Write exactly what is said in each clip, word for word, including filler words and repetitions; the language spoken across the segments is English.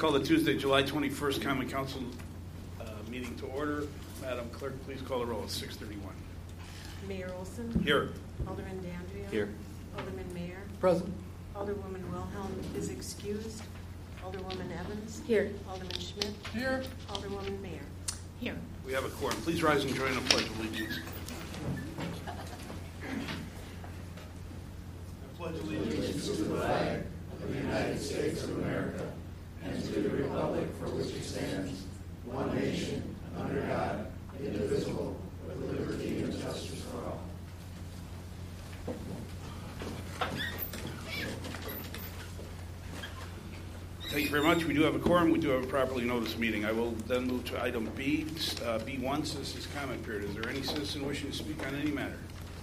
Call the Tuesday, July twenty-first Common Council uh, meeting to order. Madam Clerk, please call the roll at six thirty-one. Mayor Olson. Here. Alderman Dandria. Here. Alderman Mayer. Present. Alderwoman Wilhelm is excused. Alderwoman Evans. Here. Alderman Schmidt. Here. Alderwoman Mayer. Here. We have a quorum. Please rise and join in the Pledge of Allegiance. I pledge allegiance to the flag of the United States of America and to the republic for which it stands, one nation, under God, indivisible, with liberty and justice for all. Thank you very much. We do have a quorum. We do have a properly noticed meeting. I will then move to item B, uh, B one, citizens' comment period. Is there any citizen wishing to speak on any matter?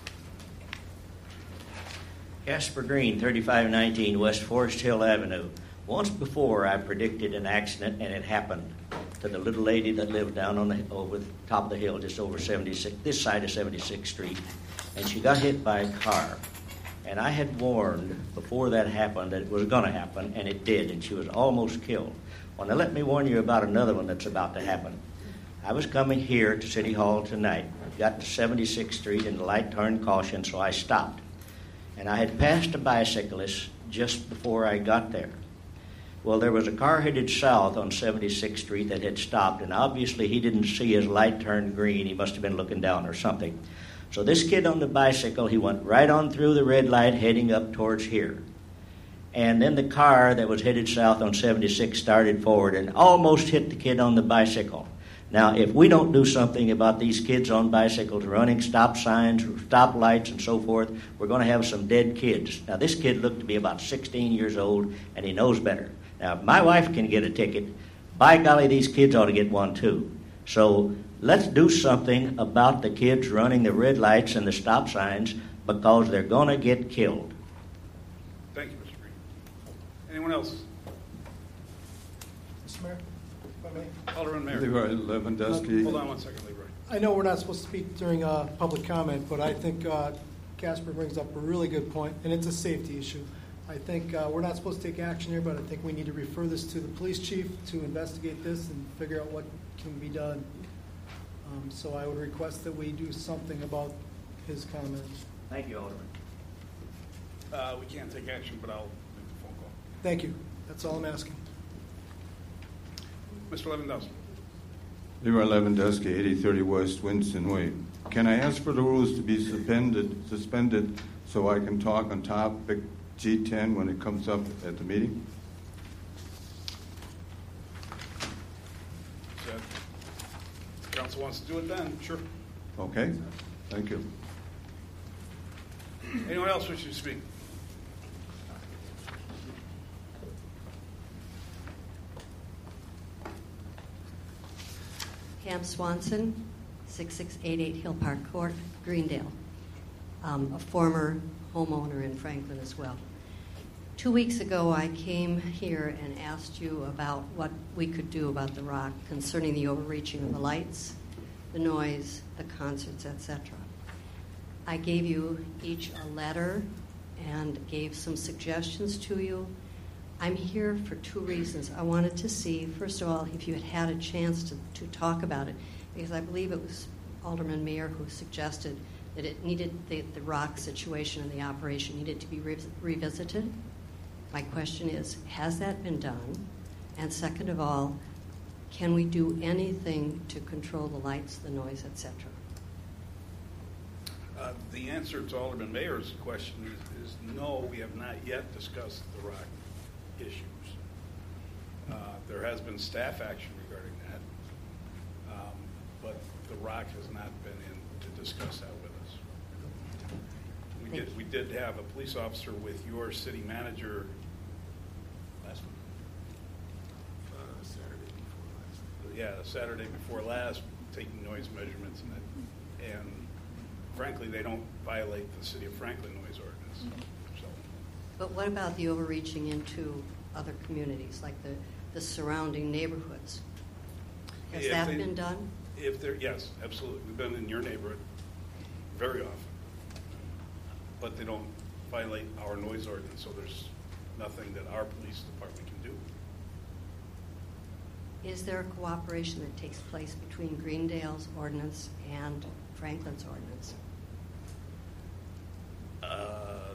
Casper Green, thirty-five nineteen West Forest Hill Avenue. Once before, I predicted an accident, and it happened to the little lady that lived down on the over the top of the hill, just over seventy-six, this side of seventy-sixth Street, and she got hit by a car. And I had warned before that happened that it was going to happen, and it did, and she was almost killed. Well, now let me warn you about another one that's about to happen. I was coming here to City Hall tonight, got to seventy-sixth Street, and the light turned caution, so I stopped. And I had passed a bicyclist just before I got there. Well, there was a car headed south on seventy-sixth Street that had stopped, and obviously he didn't see his light turn green. He must have been looking down or something. So this kid on the bicycle, he went right on through the red light heading up towards here. And then the car that was headed south on seventy-six started forward and almost hit the kid on the bicycle. Now, if we don't do something about these kids on bicycles running stop signs, stop lights, and so forth, we're going to have some dead kids. Now, this kid looked to be about sixteen years old, and he knows better. Now, if my wife can get a ticket, by golly, these kids ought to get one too. So let's do something about the kids running the red lights and the stop signs because they're going to get killed. Thank you, Mister Green. Anyone else? Mister Mayor, if I may. Alderman Mayor. Leroy Lewandowski. Hold on one second, Leroy. I know we're not supposed to speak during uh, public comment, but I think uh, Casper brings up a really good point, and it's a safety issue. I think uh, we're not supposed to take action here, but I think we need to refer this to the police chief to investigate this and figure out what can be done. Um, so I would request that we do something about his comments. Thank you, Alderman. Uh, we can't take action, but I'll make the phone call. Thank you. That's all I'm asking. Mister Lewandowski. Leroy Lewandowski, eighty thirty West Winston Way. Can I ask for the rules to be suspended, suspended so I can talk on topic G ten when it comes up at the meeting? If the council wants to do it then, sure. Okay, thank you. Anyone else wishing to speak? Cam Swanson, sixty-six eighty-eight Hill Park Court, Greendale. Um, a former homeowner in Franklin as well. Two weeks ago, I came here and asked you about what we could do about the rock concerning the overreaching of the lights, the noise, the concerts, et cetera. I gave you each a letter and gave some suggestions to you. I'm here for two reasons. I wanted to see, first of all, if you had had a chance to, to talk about it, because I believe it was Alderman Mayer who suggested that it needed, the, the rock situation and the operation needed to be re- revisited. My question is, has that been done? And second of all, can we do anything to control the lights, the noise, et cetera? Uh, the answer to Alderman Mayer's question is, is no, we have not yet discussed the rock issues. Uh, there has been staff action regarding that, um, but the rock has not been in to discuss that with us. We Thank did, you. we did have a police officer with your city manager last week. Uh, Saturday before last. Yeah, the Saturday before last, taking noise measurements, and that, and frankly, they don't violate the City of Franklin noise ordinance. Mm-hmm. So, But what about the overreaching into other communities, like the, the surrounding neighborhoods? Has If that they- been done? if there, yes, absolutely. We've been in your neighborhood very often, but they don't violate our noise ordinance, so there's nothing that our police department can do. is there a cooperation that takes place between Greendale's ordinance and Franklin's ordinance? Uh,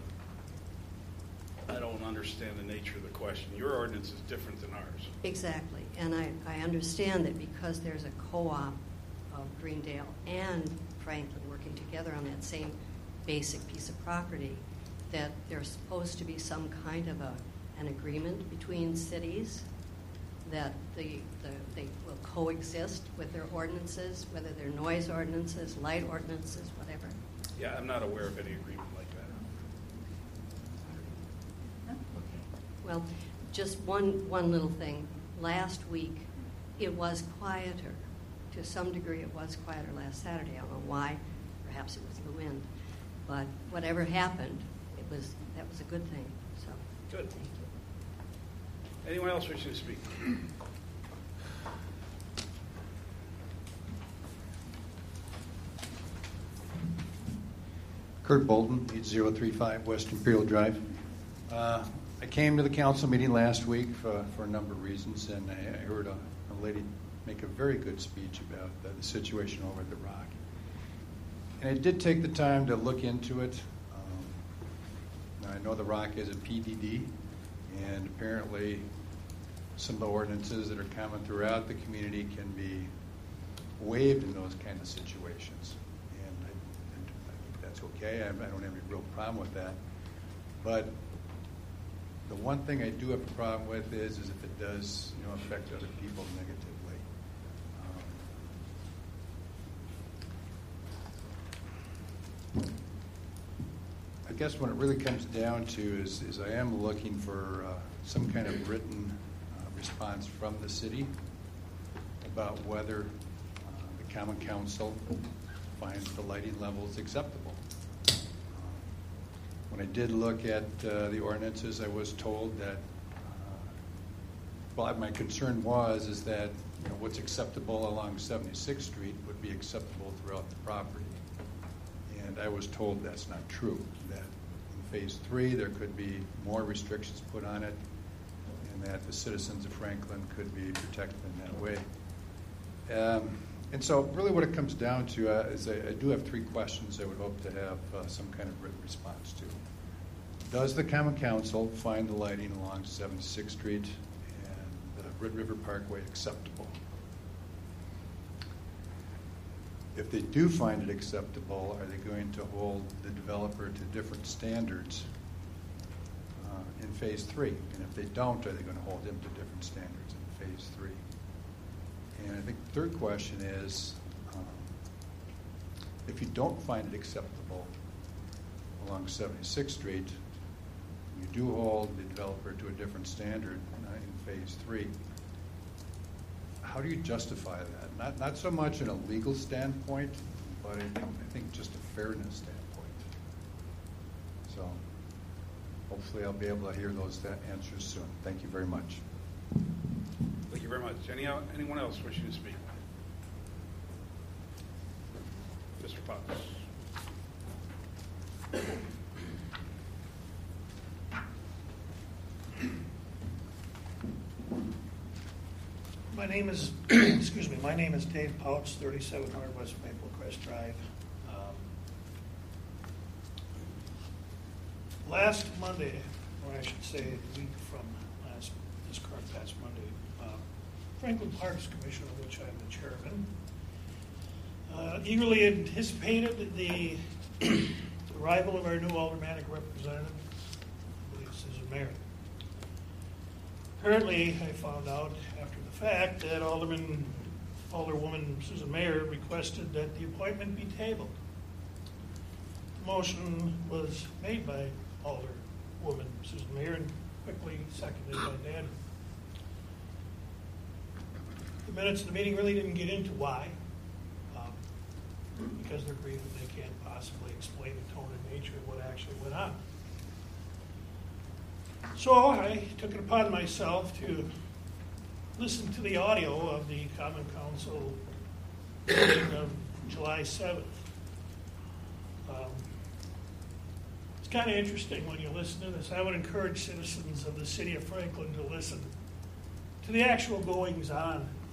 I don't understand the nature of the question. Your ordinance is different than ours. Exactly. And I, I understand that because there's a co-op of Greendale and Franklin working together on that same basic piece of property, that there's supposed to be some kind of a, an agreement between cities that the, the, they will coexist with their ordinances, whether they're noise ordinances, light ordinances, whatever. Yeah, I'm not aware of any agreement like that. Well, just one, one little thing. Last week, it was quieter. To some degree, it was quieter last Saturday. I don't know why. Perhaps it was the wind. But whatever happened, it was that was a good thing. So Good. Thank you. Anyone else wishing to speak? Kurt Bolton, eight zero three five West Imperial Drive. Uh, I came to the council meeting last week for, for a number of reasons, and I, I heard a, a lady make a very good speech about the, the situation over at the Rock. And I did take the time to look into it. Um, now I know the Rock is a P D D, and apparently some of the ordinances that are common throughout the community can be waived in those kind of situations. And I, I think that's okay. I, I don't have any real problem with that. But the one thing I do have a problem with is, is if it does, you know, affect other people negatively. Um, I guess what it really comes down to is, is I am looking for uh, some kind of written uh, response from the city about whether uh, the Common Council finds the lighting levels acceptable. Uh, when I did look at uh, the ordinances, I was told that, uh, well, my concern was is that, you know, what's acceptable along seventy-sixth Street would be acceptable throughout the property. And I was told that's not true, that in phase three there could be more restrictions put on it, and that the citizens of Franklin could be protected in that way. Um, and so really what it comes down to uh, is I, I do have three questions I would hope to have uh, some kind of written response to. Does the Common Council find the lighting along seventy-sixth Street and the Red River Parkway acceptable? If they do find it acceptable, are they going to hold the developer to different standards uh, in phase three? And if they don't, are they going to hold him to different standards in phase three? And I think the third question is, um, if you don't find it acceptable along seventy-sixth Street, you do hold the developer to a different standard uh, in phase three, how do you justify that? Not not so much in a legal standpoint, but I think, I think just a fairness standpoint. So hopefully I'll be able to hear those answers soon. Thank you very much. Thank you very much. Any, anyone else wishing to speak? Mister Potts. My name is, excuse me, my name is Dave Pouts, thirty-seven hundred West Maple Crest Drive. Um, last Monday, or I should say a week from last, this current past Monday, uh, Franklin Parks Commission, of which I'm the chairman, uh, eagerly anticipated the arrival of our new aldermanic representative, I believe Susan Mayer. Apparently, I found out after the fact that Alderman, Alderwoman Susan Mayer requested that the appointment be tabled. The motion was made by Alderwoman Susan Mayer and quickly seconded by Dan. The minutes of the meeting really didn't get into why, um, because they're agreed that they can't possibly explain the tone and nature of what actually went on. So I took it upon myself to listen to the audio of the Common Council meeting of July seventh. Um, it's kind of interesting when you listen to this. I would encourage citizens of the city of Franklin to listen to the actual goings-on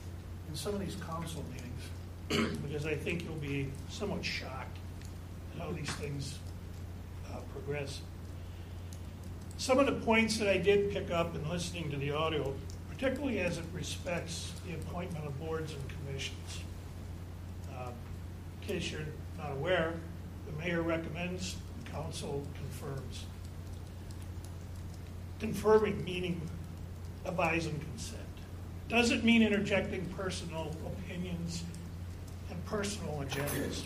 in some of these council meetings, because I think you'll be somewhat shocked at how these things uh, progress. Some of the points that I did pick up in listening to the audio, particularly as it respects the appointment of boards and commissions. Uh, in case you're not aware, the mayor recommends, the council confirms. Confirming meaning advise and consent. Doesn't mean interjecting personal opinions and personal agendas.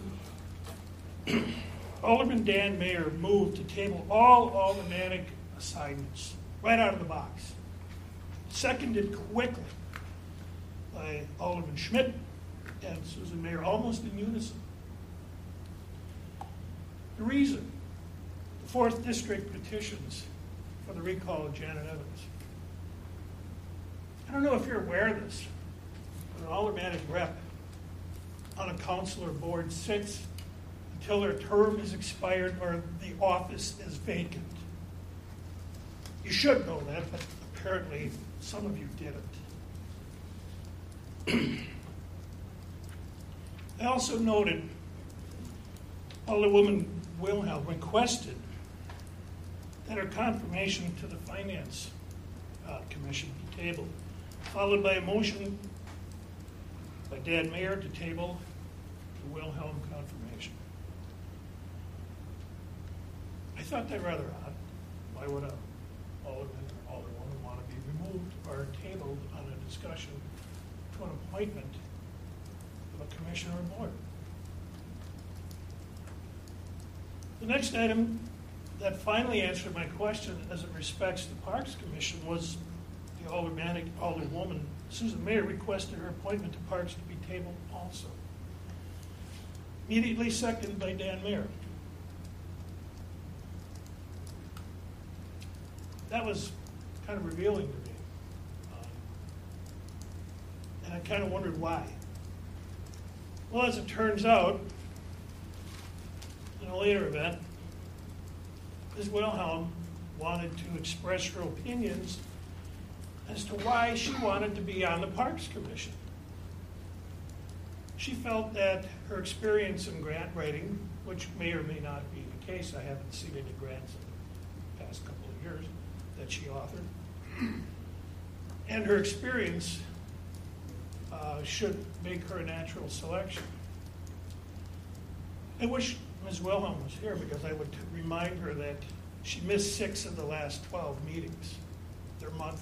Alderman Dan Mayer moved to table all aldermanic assignments right out of the box. Seconded quickly by Alderman Schmidt and Susan Mayer, almost in unison. The reason, the fourth District petitions for the recall of Janet Evans. I don't know if you're aware of this, but an aldermanic rep on a council or board sits until their term is expired or the office is vacant. You should know that, but apparently some of you didn't. I also noted Alderwoman Wilhelm requested that her confirmation to the Finance uh, Commission be tabled, followed by a motion by Dan Mayer to table the Wilhelm confirmation. I thought that rather odd. Why would a alderman or alderwoman want to be removed or tabled on a discussion to an appointment of a commission or board? The next item that finally answered my question as it respects the Parks Commission was the aldermanic alderwoman Susan Mayer requested her appointment to Parks to be tabled also. Immediately seconded by Dan Mayer. That was kind of revealing to me. Um, and I kind of wondered why. Well, as it turns out, in a later event, Miz Wilhelm wanted to express her opinions as to why she wanted to be on the Parks Commission. She felt that her experience in grant writing, which may or may not be the case, I haven't seen any grants in the past couple of years that she authored, and her experience uh, should make her a natural selection. I wish Miz Wilhelm was here because I would remind her that she missed six of the last twelve meetings. They're monthly.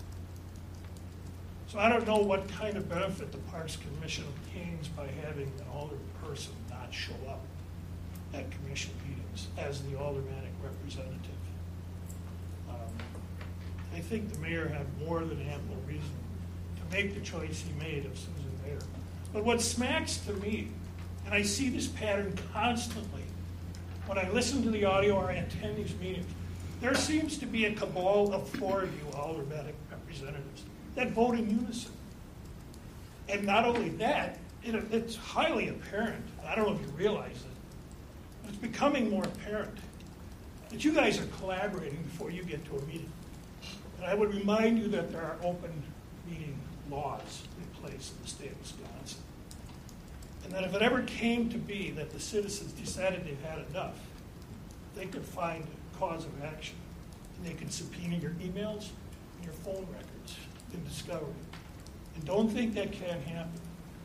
So I don't know what kind of benefit the Parks Commission obtains by having an alder person not show up at commission meetings as the aldermanic representative. Um, I think the mayor had more than ample reason to make the choice he made of Susan Mayer. But what smacks to me, and I see this pattern constantly when I listen to the audio or I attend these meetings, there seems to be a cabal of four of you aldermanic representatives that vote in unison. And not only that, it, it's highly apparent, I don't know if you realize it, but it's becoming more apparent that you guys are collaborating before you get to a meeting. And I would remind you that there are open meeting laws in place in the state of Wisconsin. And that if it ever came to be that the citizens decided they've had enough, they could find a cause of action. And they could subpoena your emails and your phone records in discovery. And don't think that can't happen.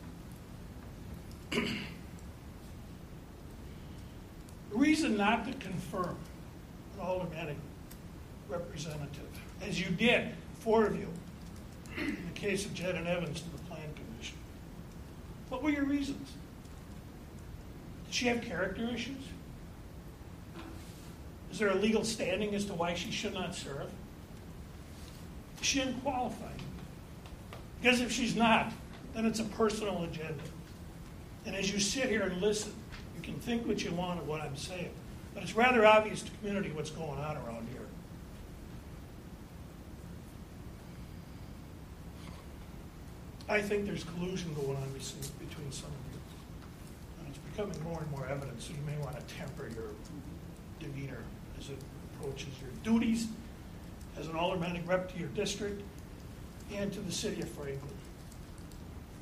The reason not to confirm an aldermanic representative, as you did, four of you, in the case of Janet Evans to the Plan Commission, what were your reasons? Did she have character issues? Is there a legal standing as to why she should not serve? Is she unqualified? Because if she's not, then it's a personal agenda. And as you sit here and listen, you can think what you want of what I'm saying. But it's rather obvious to the community what's going on around here. I think there's collusion going on between some of you. And it's becoming more and more evident, so you may want to temper your demeanor as it approaches your duties as an aldermanic rep to your district and to the city of Franklin.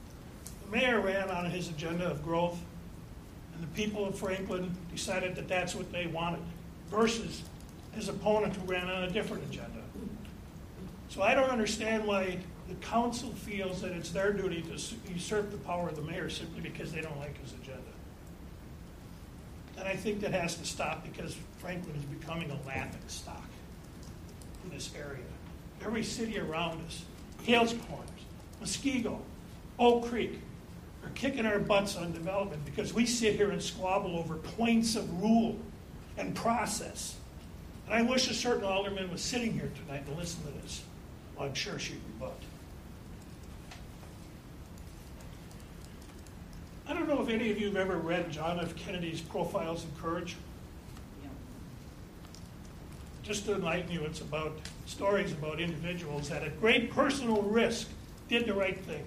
The mayor ran on his agenda of growth, and the people of Franklin decided that that's what they wanted, versus his opponent who ran on a different agenda. So I don't understand why the council feels that it's their duty to usurp the power of the mayor simply because they don't like his agenda. And I think that has to stop because Franklin is becoming a laughing stock in this area. Every city around us, Hales Corners, Muskego, Oak Creek, are kicking our butts on development because we sit here and squabble over points of rule and process. And I wish a certain alderman was sitting here tonight to listen to this. Well, I'm sure she'd rebut. I don't know if any of you have ever read John F. Kennedy's Profiles in Courage. Yeah. Just to enlighten you, it's about stories about individuals that at great personal risk did the right thing.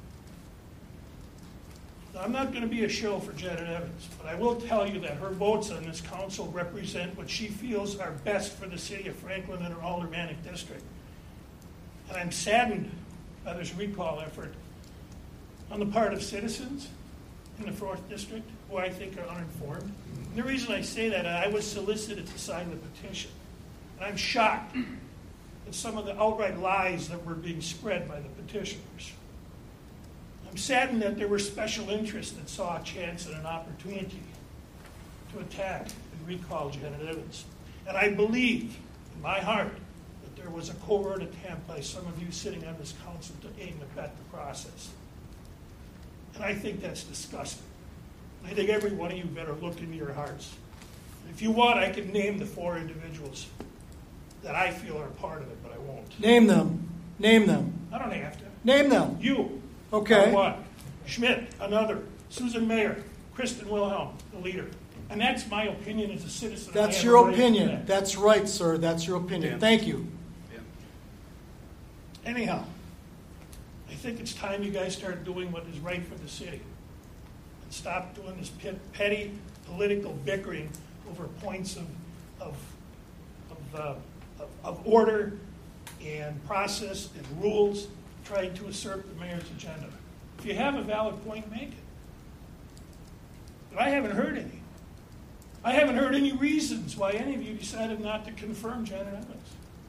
Now, I'm not going to be a shill for Janet Evans, but I will tell you that her votes on this council represent what she feels are best for the city of Franklin and her aldermanic district. And I'm saddened by this recall effort on the part of citizens in the fourth District who I think are uninformed. And the reason I say that, I was solicited to sign the petition. And I'm shocked at some of the outright lies that were being spread by the petitioners. I'm saddened that there were special interests that saw a chance and an opportunity to attack and recall Janet Evans. And I believe in my heart that there was a covert attempt by some of you sitting on this council to aim and abet the process. And I think that's disgusting. I think every one of you better look into your hearts. If you want, I can name the four individuals that I feel are part of it, but I won't. Name them. Name them. I don't have to. Name them. You. Okay. Are one. Schmidt, another. Susan Mayer. Kristen Wilhelm, the leader. And that's my opinion as a citizen. That's I have your a right to opinion. that. That's right, sir. That's your opinion. Dan. Thank you. Dan. Anyhow, I think it's time you guys start doing what is right for the city. And stop doing this pit, petty political bickering over points of, of, of, uh, of, of order and process and rules, trying to usurp the mayor's agenda. If you have a valid point, make it. But I haven't heard any. I haven't heard any reasons why any of you decided not to confirm Janet Evans.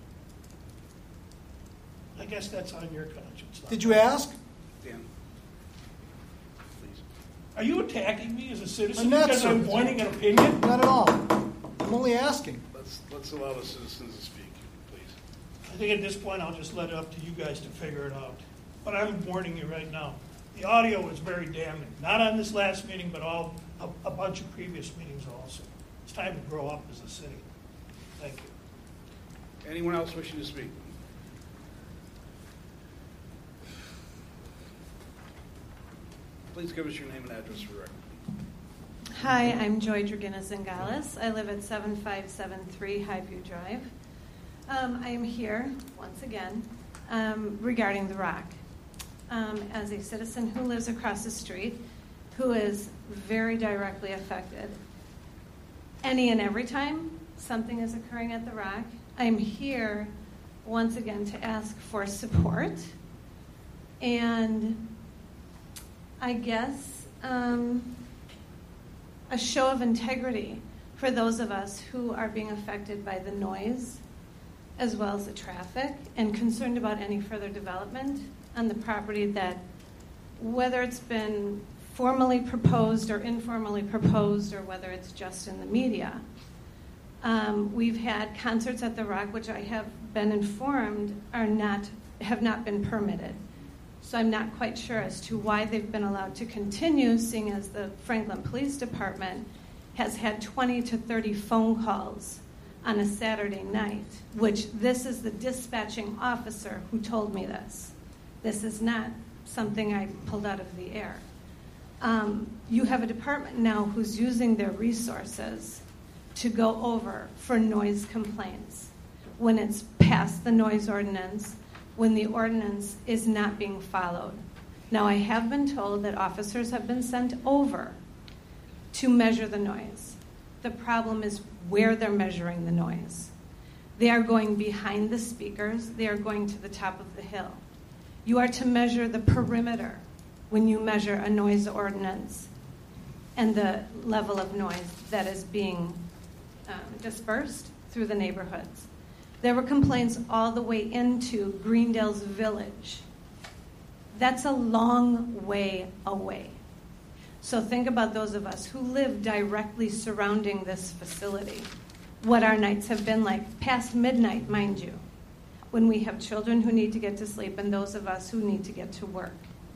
I guess that's on your conscience. not Did you mine. ask? Dan, please. Are you attacking me as a citizen I'm not, because sir. I'm voicing an opinion? Not at all. I'm only asking. Let's, let's allow the citizens to speak, please. I think at this point I'll just let it up to you guys to figure it out. But I'm warning you right now. The audio is very damning. Not on this last meeting, but all a, a bunch of previous meetings also. It's time to grow up as a city. Thank you. Anyone else wishing to speak? Please give us your name and address for the record. Hi, I'm Joy Draginas-Zingales. I live at seven five seven three Highview Drive. Um, I am here, once again, um, regarding the Rock. Um, as a citizen who lives across the street, who is very directly affected, any and every time something is occurring at the Rock, I'm here, once again, to ask for support. And I guess um, a show of integrity for those of us who are being affected by the noise as well as the traffic and concerned about any further development on the property that, whether it's been formally proposed or informally proposed or whether it's just in the media. Um, we've had concerts at the Rock, which I have been informed are not, have not been permitted. So I'm not quite sure as to why they've been allowed to continue, seeing as the Franklin Police Department has had twenty to thirty phone calls on a Saturday night, which this is the dispatching officer who told me this. This is not something I pulled out of the air. Um, you have a department now who's using their resources to go over for noise complaints when it's past the noise ordinance, when the ordinance is not being followed. Now, I have been told that officers have been sent over to measure the noise. The problem is where they're measuring the noise. They are going behind the speakers. They are going to the top of the hill. You are to measure the perimeter when you measure a noise ordinance and the level of noise that is being um, dispersed through the neighborhoods. There were complaints all the way into Greendale's village. That's a long way away. So think about those of us who live directly surrounding this facility, what our nights have been like, past midnight, mind you, when we have children who need to get to sleep and those of us who need to get to work.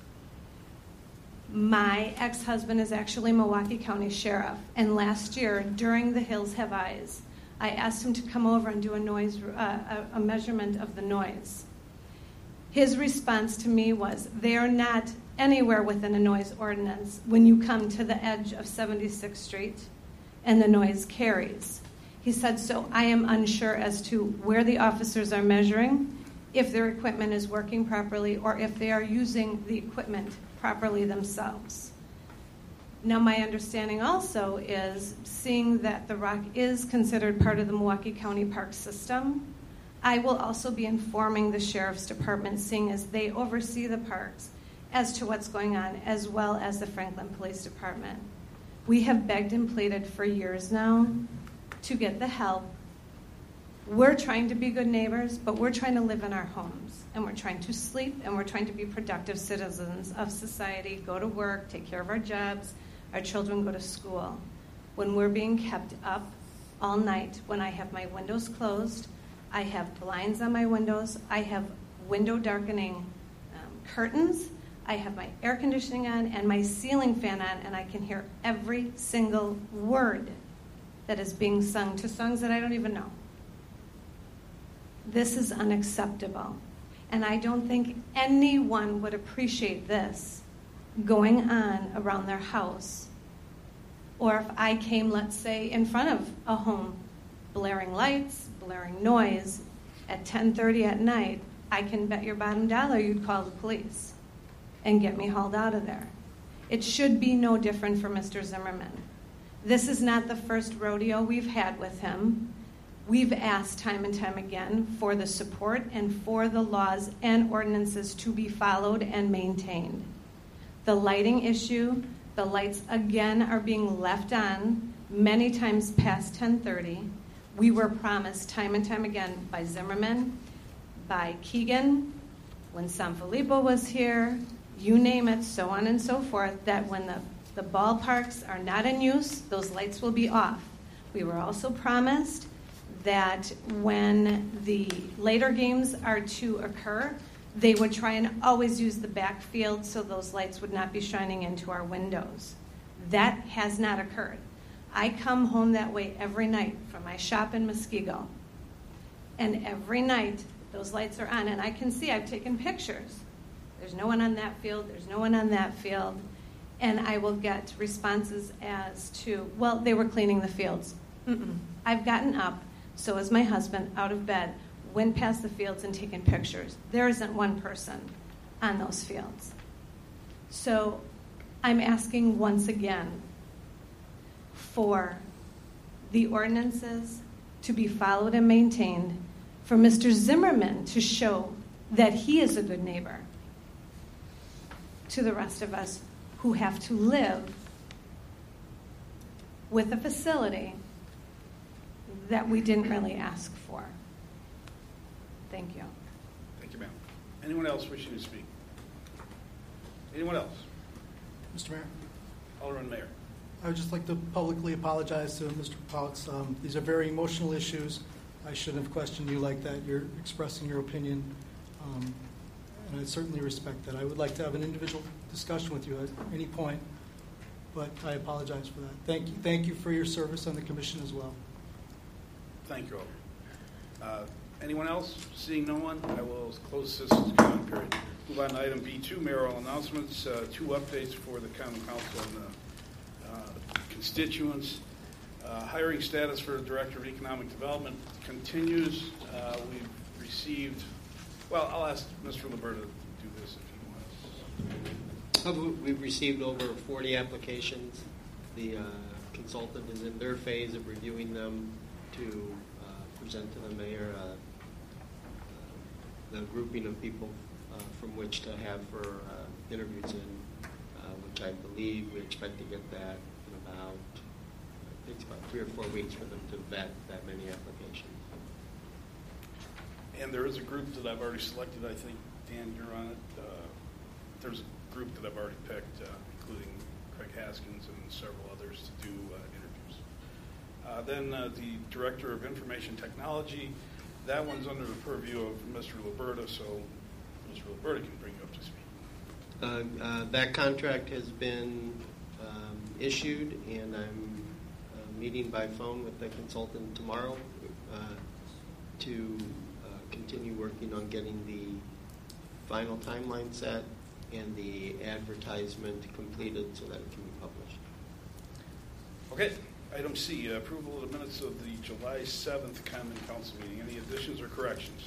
My ex-husband is actually Milwaukee County Sheriff, and last year, during the Hills Have Eyes, I asked him to come over and do a noise, uh, a, a measurement of the noise. His response to me was, they are not anywhere within a noise ordinance when you come to the edge of seventy-sixth Street and the noise carries. He said, so I am unsure as to where the officers are measuring, if their equipment is working properly, or if they are using the equipment properly themselves. Now, my understanding also is, seeing that the Rock is considered part of the Milwaukee County Park System, I will also be informing the Sheriff's Department, seeing as they oversee the parks, as to what's going on, as well as the Franklin Police Department. We have begged and pleaded for years now to get the help. We're trying to be good neighbors, but we're trying to live in our homes, and we're trying to sleep, and we're trying to be productive citizens of society, go to work, take care of our jobs, our children go to school. When we're being kept up all night, when I have my windows closed, I have blinds on my windows, I have window darkening um, curtains, I have my air conditioning on and my ceiling fan on, and I can hear every single word that is being sung to songs that I don't even know. This is unacceptable. And I don't think anyone would appreciate this going on around their house. Or if I came, let's say, in front of a home, blaring lights, blaring noise, at ten thirty at night, I can bet your bottom dollar you'd call the police and get me hauled out of there. It should be no different for Mister Zimmerman. This is not the first rodeo we've had with him. We've asked time and time again for the support and for the laws and ordinances to be followed and maintained. The lighting issue, the lights again are being left on many times past ten thirty. We were promised time and time again by Zimmerman, by Keegan, when Sanfilippo was here, you name it, so on and so forth, that when the, the ballparks are not in use, those lights will be off. We were also promised that when the later games are to occur, they would try and always use the backfield so those lights would not be shining into our windows. That has not occurred. I come home that way every night from my shop in Muskego. And every night, those lights are on. And I can see, I've taken pictures. There's no one on that field. There's no one on that field. And I will get responses as to, well, they were cleaning the fields. Mm-mm. I've gotten up, so is my husband, out of bed, went past the fields and taken pictures. There isn't one person on those fields. So I'm asking once again for the ordinances to be followed and maintained, for Mister Zimmerman to show that he is a good neighbor to the rest of us who have to live with a facility that we didn't really ask for. Thank you. Thank you, ma'am. Anyone else wishing to speak? Anyone else? Mister Mayor, Alderman Mayor. I would just like to publicly apologize to Mister Pauks. Um, these are very emotional issues. I shouldn't have questioned you like that. You're expressing your opinion, um, and I certainly respect that. I would like to have an individual discussion with you at any point, but I apologize for that. Thank you. Thank you for your service on the commission as well. Thank you, Alderman. Uh, anyone else? Seeing no one, I will close this comment period. Move on to item B two, mayoral announcements. Uh, two updates for the common council and the uh, constituents. Uh, hiring status for the Director of Economic Development continues. Uh, we've received, well, I'll ask Mister Liberta to do this if he wants. We've received over forty applications. The uh, consultant is in their phase of reviewing them to uh, present to the mayor uh, uh, the grouping of people uh, from which to have for uh, interviews in which I believe we expect to get that in about, I think it's about three or four weeks for them to vet that many applications. And there is a group that I've already selected. I think, Dan, you're on it. Uh, there's a group that I've already picked, uh, including Craig Haskins and several others to do uh, interviews. Uh, then uh, the Director of Information Technology, that one's under the purview of Mister Liberta, so Mister Liberta can bring you up to speed. Uh, uh, that contract has been um, issued, and I'm uh, meeting by phone with the consultant tomorrow uh, to uh, continue working on getting the final timeline set and the advertisement completed so that it can be published. Okay. Item C, uh, approval of the minutes of the July seventh Common Council meeting. Any additions or corrections?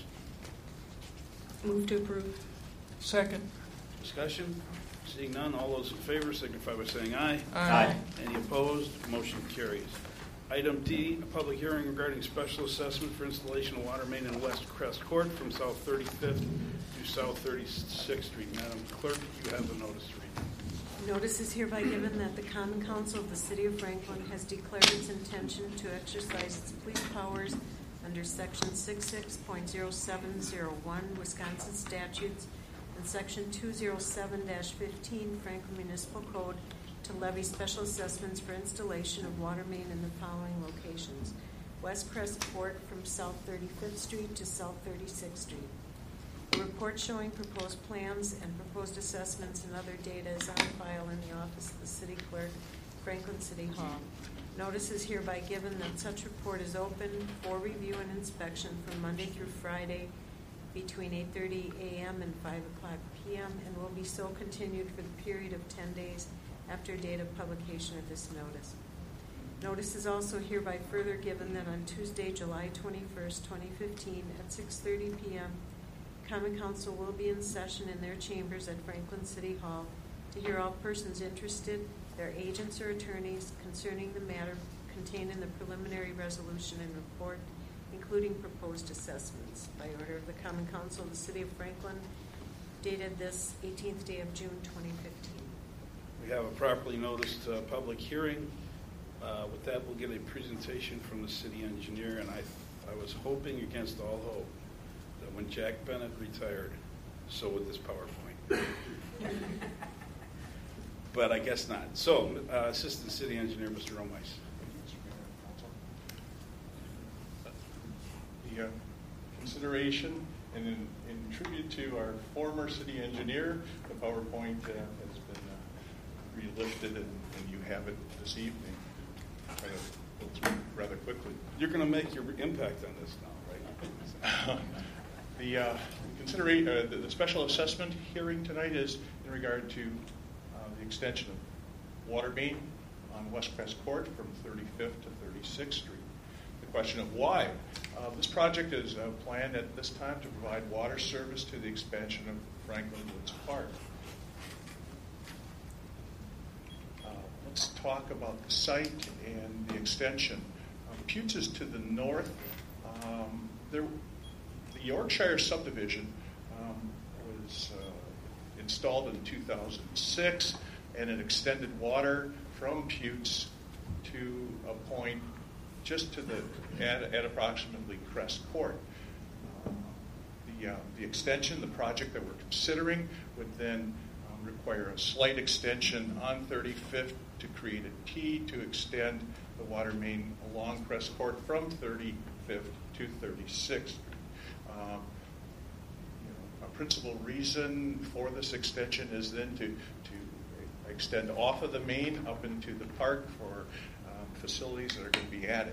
Move to approve. Second. Discussion? Seeing none, all those in favor signify by saying aye. Aye. Any opposed? Motion carries. Item D, a public hearing regarding special assessment for installation of water main in West Crest Court from South thirty-fifth to South thirty-sixth Street. Madam Clerk, you have the notice to read. Notice is hereby given that the Common Council of the City of Franklin has declared its intention to exercise its police powers under Section sixty-six point oh seven oh one Wisconsin statutes and Section two oh seven dash fifteen Franklin Municipal Code to levy special assessments for installation of water main in the following locations: West Crest Court from South thirty-fifth Street to South thirty-sixth Street. A report showing proposed plans and proposed assessments and other data is on file in the office of the City Clerk, Franklin City Hall. Notice is hereby given that such report is open for review and inspection from Monday through Friday between eight thirty a.m. and five o'clock p.m. and will be so continued for the period of ten days after date of publication of this notice. Notice is also hereby further given that on Tuesday, July twenty-first, twenty fifteen at six thirty p.m., Common Council will be in session in their chambers at Franklin City Hall to hear all persons interested, their agents or attorneys, concerning the matter contained in the preliminary resolution and report, including proposed assessments. By order of the Common Council of the City of Franklin, dated this eighteenth day of June, twenty fifteen. We have a properly noticed uh, public hearing. Uh, with that, we'll get a presentation from the city engineer, and I, I was hoping against all hope that when Jack Bennett retired, so would this PowerPoint. But I guess not. So, uh, Assistant City Engineer, Mister Romeiss. The uh, consideration and in, in tribute to our former city engineer, the PowerPoint uh, has been uh, relifted, and, and you have it this evening. Try to go through rather quickly. You're going to make your impact on this now, right? the uh, considering uh, the, the special assessment hearing tonight is in regard to uh, the extension of water main on West Crest Court from thirty-fifth to thirty-sixth Street. The question of why. Uh, this project is uh, planned at this time to provide water service to the expansion of Franklin Woods Park. Uh, let's talk about the site and the extension. Uh, Putes is to the north. Um, there, the Yorkshire subdivision um, was uh, installed in two thousand six, and it extended water from Putes to a point just to the at, at approximately Crest Court. Uh, the uh, the extension, the project that we're considering, would then um, require a slight extension on thirty-fifth to create a T to extend the water main along Crest Court from thirty-fifth to thirty-sixth Street. Um, you know, a principal reason for this extension is then to to extend off of the main up into the park for um, facilities that are going to be added.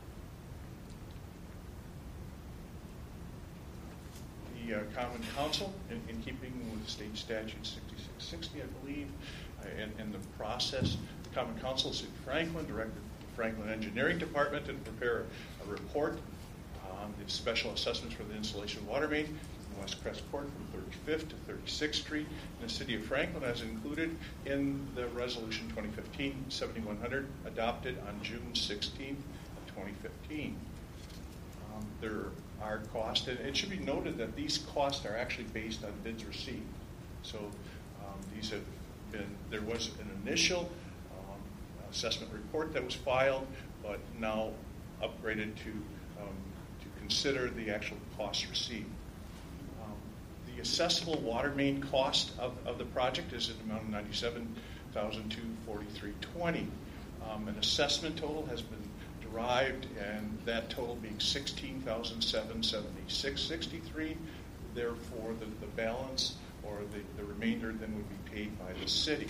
The uh, Common Council, in, in keeping with State Statute sixty-six sixty, I believe, uh, and, and the process, the Common Council, City of Franklin, directed the Franklin Engineering Department to prepare a, a report on the special assessments for the installation of water main in West Crest Court from thirty-fifth to thirty-sixth Street in the City of Franklin, as included in the Resolution twenty fifteen dash seventy-one hundred adopted on June sixteenth of twenty fifteen. Um, there are costs, and it should be noted that these costs are actually based on bids received. So um, these have been, there was an initial um, assessment report that was filed, but now upgraded to um, to consider the actual costs received. Um, the assessable water main cost of, of the project is an amount of ninety-seven thousand two hundred forty-three dollars and twenty cents. Um, an assessment total has been derived, and that total being sixteen thousand seven hundred seventy-six dollars and sixty-three cents. Therefore, the, the balance or the, the remainder then would be paid by the city.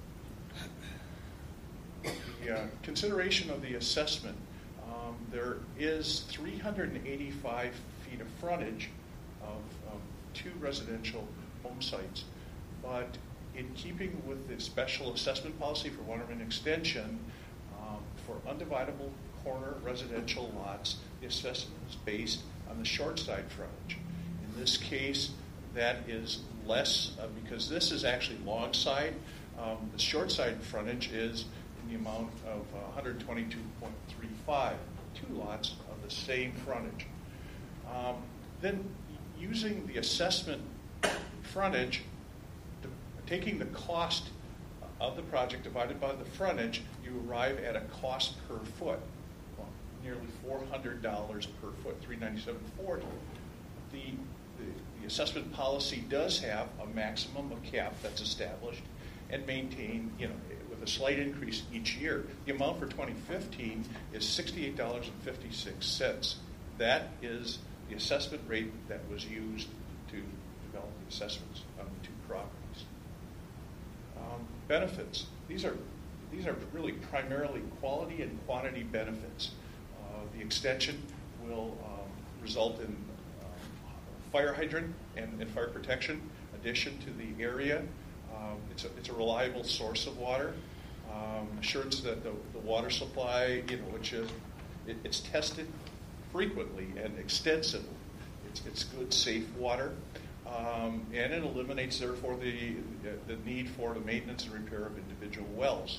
The uh, consideration of the assessment, um, there is three hundred eighty-five feet of frontage of, of two residential home sites, but in keeping with the special assessment policy for Waterman Extension, um, for undividable corner residential lots, the assessment is based on the short side frontage. In this case, that is less uh, because this is actually long side. Um, the short side frontage is in the amount of uh, one hundred twenty-two point three five, two lots of the same frontage. Um, then using the assessment frontage, the, taking the cost of the project divided by the frontage, you arrive at a cost per foot, well, nearly four hundred dollars per foot, three hundred ninety-seven dollars and forty cents. The, the, the assessment policy does have a maximum of cap that's established and maintained, you know, with a slight increase each year. The amount for twenty fifteen is sixty-eight dollars and fifty-six cents. That is the assessment rate that was used to develop the assessments on the two properties. Um, benefits. These are these are really primarily quality and quantity benefits. Uh, the extension will um, result in um, fire hydrant and, and fire protection addition to the area. Um, it's, a, it's a reliable source of water. Um, assurance that the, the water supply, you know, which is it, it's tested frequently and extensively. It's, it's good, safe water, um, and it eliminates, therefore, the the need for the maintenance and repair of individual wells.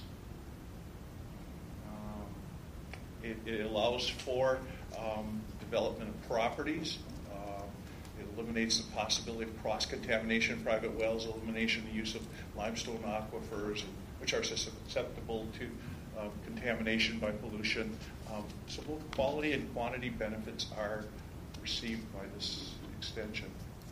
Um, it, it allows for um, development of properties. It eliminates the possibility of cross-contamination in private wells, elimination of the use of limestone aquifers, which are susceptible to um, contamination by pollution. Um, so both quality and quantity benefits are received by this extension.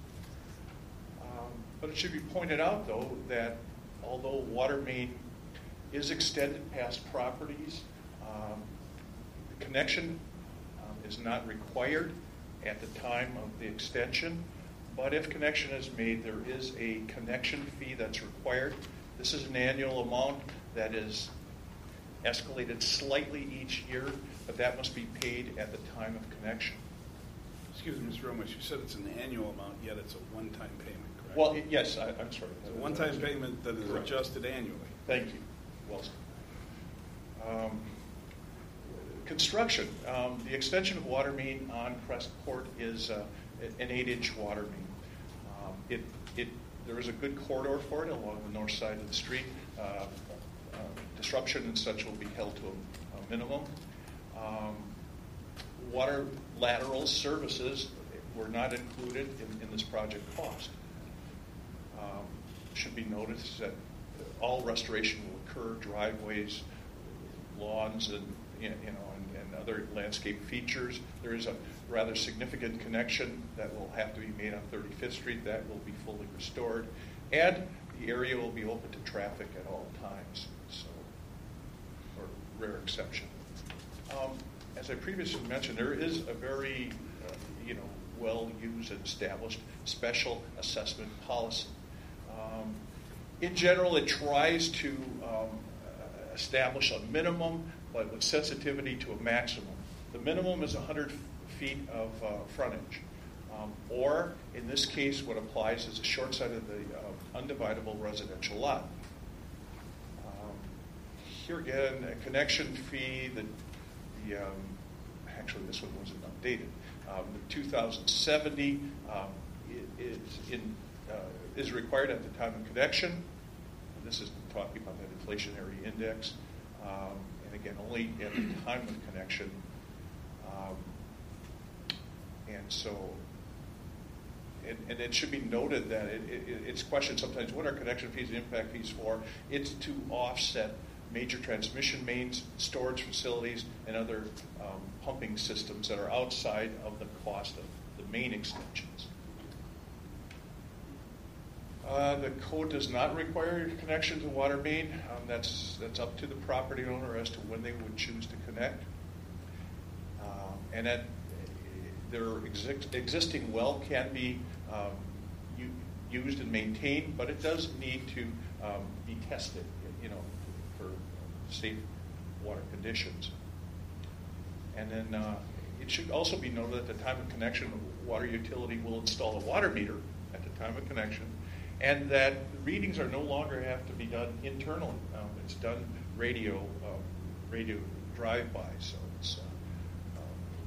Um, but it should be pointed out, though, that although water main is extended past properties, um, the connection um, is not required at the time of the extension, but if connection is made, there is a connection fee that's required. This is an annual amount that is escalated slightly each year, but that must be paid at the time of connection. Excuse me, Mister Romish, you said it's an annual amount, yet it's a one-time payment, correct? Well, it, yes, I, I'm sorry. It's a one-time payment that is Correct. adjusted annually. Thank you. Well said. Um, Construction. Um, the extension of water main on Crestport is uh, an eight-inch water main. Um, it, it, there is a good corridor for it along the north side of the street. Uh, uh, disruption and such will be held to a, a minimum. Um, water lateral services were not included in, in this project cost. Um, should be noticed that all restoration will occur, driveways, lawns, and you know, and, and other landscape features. There is a rather significant connection that will have to be made on thirty-fifth Street. That will be fully restored. And the area will be open to traffic at all times, so, or rare exception. Um, as I previously mentioned, there is a very, uh, you know, well-used and established special assessment policy. Um, in general, it tries to um, establish a minimum, but with sensitivity to a maximum. The minimum is one hundred feet of uh, frontage. Um, or, in this case, what applies is the short side of the uh, undividable residential lot. Um, here again, a connection fee, the, the um, actually this one wasn't updated. Um, the two thousand seventy um, is, in, uh, is required at the time of connection. This is talking about that inflationary index. Um, and again, only at the time of connection. Um, and so and, and it should be noted that it, it, it's questioned sometimes, what are connection fees and impact fees for? It's to offset major transmission mains, storage facilities, and other um, pumping systems that are outside of the cost of the main extensions. Uh, the code does not require a connection to water main. Um, that's that's up to the property owner as to when they would choose to connect. Um, and that their exi- existing well can be um, u- used and maintained, but it does need to um, be tested, you know, for safe water conditions. And then uh, it should also be noted at the time of connection, the water utility will install a water meter at the time of connection, and that readings are no longer have to be done internally. Um, it's done radio, um, radio drive-by, so it's uh,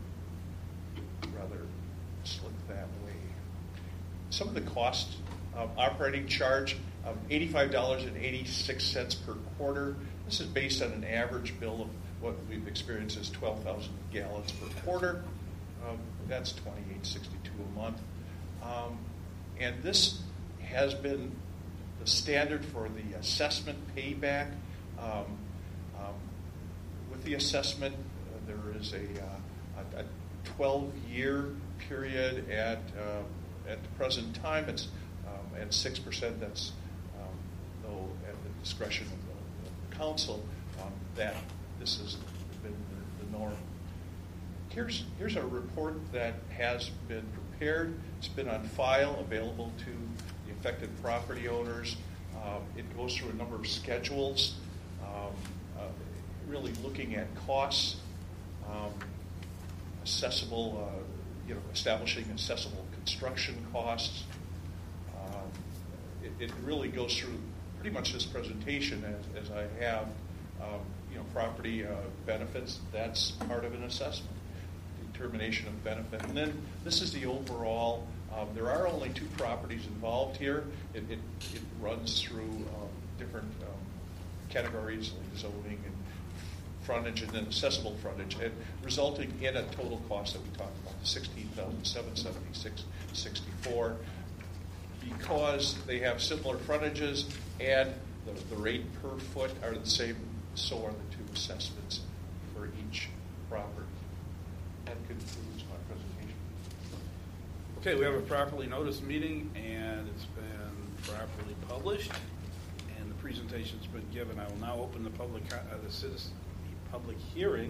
um, rather slick that way. Some of the costs, um, operating charge of eighty-five dollars and eighty-six cents per quarter. This is based on an average bill of what we've experienced as twelve thousand gallons per quarter. Um, that's twenty-eight sixty-two a month. Um, and this has been the standard for the assessment payback. Um, um, with the assessment, uh, there is a, uh, a twelve-year period at uh, at the present time. It's um, at six percent. That's um, though at the discretion of the, of the council. Um, that this has been the, the norm. Here's here's a report that has been prepared. It's been on file, available to the affected property owners. Um, it goes through a number of schedules, um, uh, really looking at costs, um, accessible, uh, you know, establishing accessible construction costs. Um, it, it really goes through pretty much this presentation as, as I have. Um, you know, property uh, benefits, that's part of an assessment. Determination of benefit. And then this is the overall. Um, there are only two properties involved here. It, it, it runs through um, different um, categories like zoning and frontage and then accessible frontage, and resulting in a total cost that we talked about, sixteen thousand seven hundred seventy-six dollars and sixty-four cents. Because they have similar frontages and the, the rate per foot are the same, so are the two assessments for each property. That concludes my presentation. Okay, we have a properly noticed meeting, and it's been properly published, and the presentation's been given. I will now open the public, uh, the citizen, the public hearing.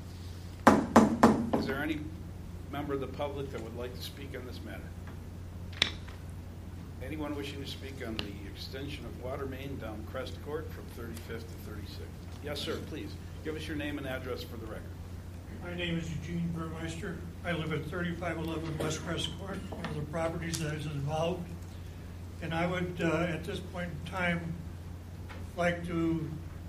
Is there any member of the public that would like to speak on this matter? Anyone wishing to speak on the extension of water main down Crest Court from thirty-fifth to thirty-sixth? Yes, sir, please. Give us your name and address for the record. My name is Eugene Burmeister. I live at thirty-five eleven West Crest Court, one of the properties that is involved. And I would, uh, at this point in time, like to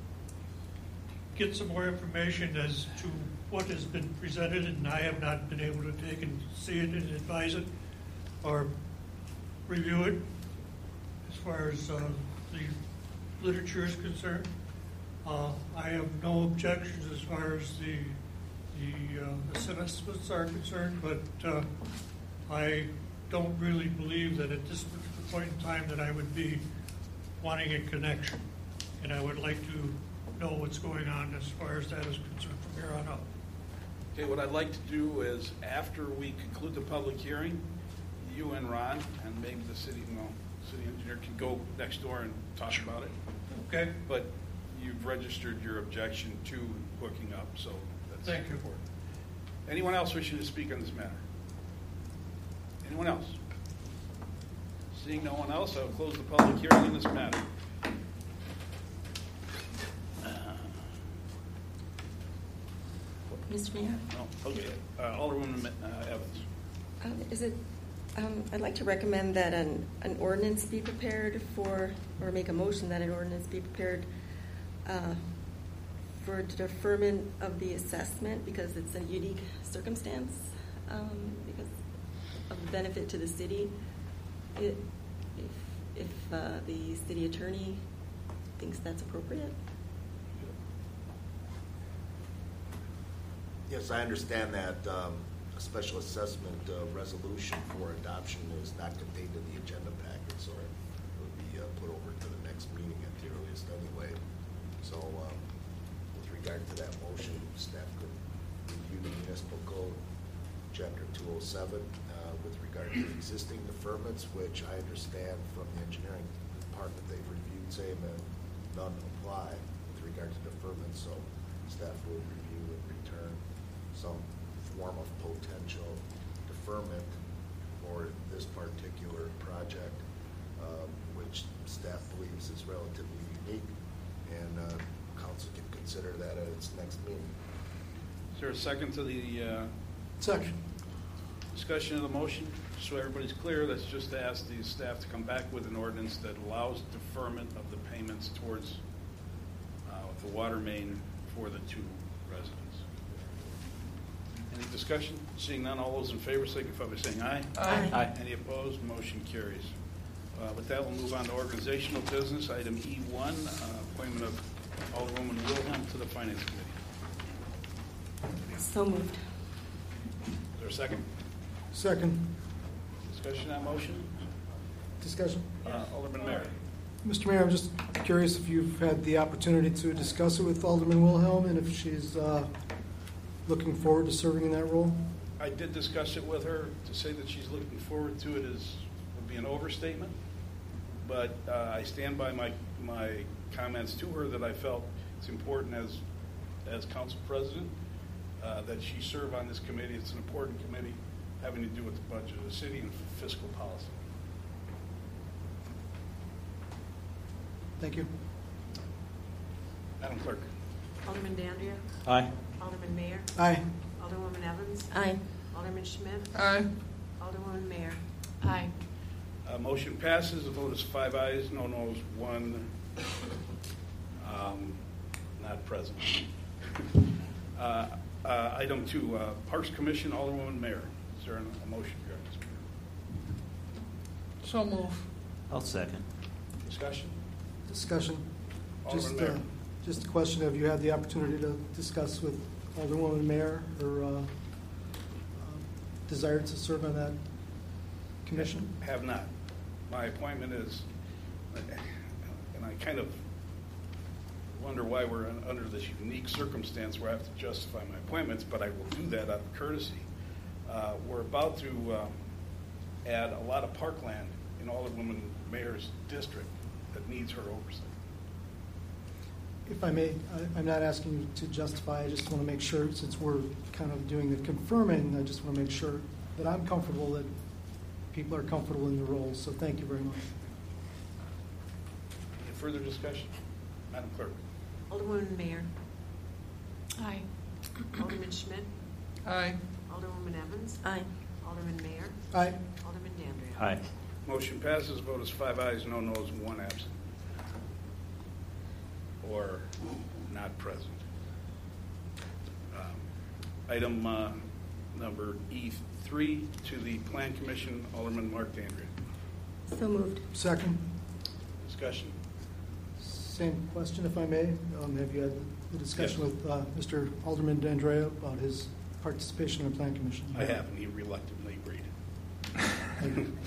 get some more information as to what has been presented, and I have not been able to take and see it and advise it or review it as far as uh, the literature is concerned. Uh, I have no objections as far as the the uh, assessments are concerned, but uh, I don't really believe that at this point in time that I would be wanting a connection, and I would like to know what's going on as far as that is concerned from here on out. Okay, what I'd like to do is, after we conclude the public hearing, you and Ron, and maybe the city, well, city engineer can go next door and talk about it. Okay. But you've registered your objection to hooking up, so that's Thank you. important. Anyone else wishing to speak on this matter? Anyone else? Seeing no one else, I will close the public hearing in this matter. Mister Mayor? Oh, okay. Uh, Alderwoman uh, Evans. Um, is it, um, I'd like to recommend that an, an ordinance be prepared for, or make a motion that an ordinance be prepared uh, for deferment of the assessment because it's a unique circumstance, um, because of the benefit to the city. It, if if uh, the city attorney thinks that's appropriate. Yes, I understand that. Um, a special assessment uh, resolution for adoption is not contained in the agenda packet, so it would be uh, put over to the next meeting at the earliest anyway. So um, with regard to that motion, staff could review the municipal code, chapter two oh seven, uh, with regard to existing deferments, which I understand from the engineering department they've reviewed, saying that none apply with regard to deferments, so staff will review and return some form of potential deferment for this particular project, um, which staff believes is relatively unique, and uh, council can consider that at its next meeting. Is there a second to the uh, Second. discussion of the motion? So everybody's clear, that's just to ask the staff to come back with an ordinance that allows deferment of the payments towards uh, the water main for the two residents. Any discussion? Seeing none, all those in favor signify by saying aye. Aye. Aye. Any opposed? Motion carries. Uh, With that, we'll move on to organizational business. Item E one, uh, appointment of Alderwoman Wilhelm to the Finance Committee. So moved. Is there a second? Second. Discussion on motion? Discussion. Uh, Alderman Mayor. Mister Mayor, I'm just curious if you've had the opportunity to discuss it with Alderman Wilhelm and if she's uh, looking forward to serving in that role. I did discuss it with her. To say that she's looking forward to it is would be an overstatement. But uh, I stand by my my comments to her that I felt it's important as as council president uh, that she serve on this committee. It's an important committee having to do with the budget of the city and fiscal policy. Thank you. Madam Clerk. Alderman Dandria. Aye. Alderman Mayor. Aye. Alderwoman Evans. Aye. Alderman Schmidt. Aye. Alderwoman Mayor. Aye. Uh, motion passes. The vote is five ayes, no noes, one um, not present. uh, uh, item two, uh, Parks Commission, Alderwoman Mayor. Is there a motion here? So move. I'll second. Discussion? Discussion. Alderman Just, Mayor. uh, just a question, have you had the opportunity to discuss with Alderwoman Mayor her uh, uh, desire to serve on that commission? Have not. My appointment is, and I kind of wonder why we're un- under this unique circumstance where I have to justify my appointments, but I will do that out of courtesy. Uh, we're about to um, add a lot of parkland in Alderwoman Mayor's district that needs her oversight. If I may, I, I'm not asking you to justify, I just want to make sure, since we're kind of doing the confirming, I just want to make sure that I'm comfortable that people are comfortable in the roles, so thank you very much. Any further discussion? Madam Clerk. Alderwoman Mayor. Aye. Alderman Schmidt. Aye. Alderwoman Evans. Aye. Alderman Mayor. Aye. Alderman Dandria. Aye. Motion passes. Vote is five ayes, no noes, one absent. Or not present. Um, item uh, number E three to the Plan Commission, Alderman Mark Dandria. So moved. Second. Discussion. Same question, if I may. Um, have you had the discussion Yes. with uh, Mister Alderman Dandrea about his participation in the Plan Commission? I have, and he reluctantly agreed. Thank you.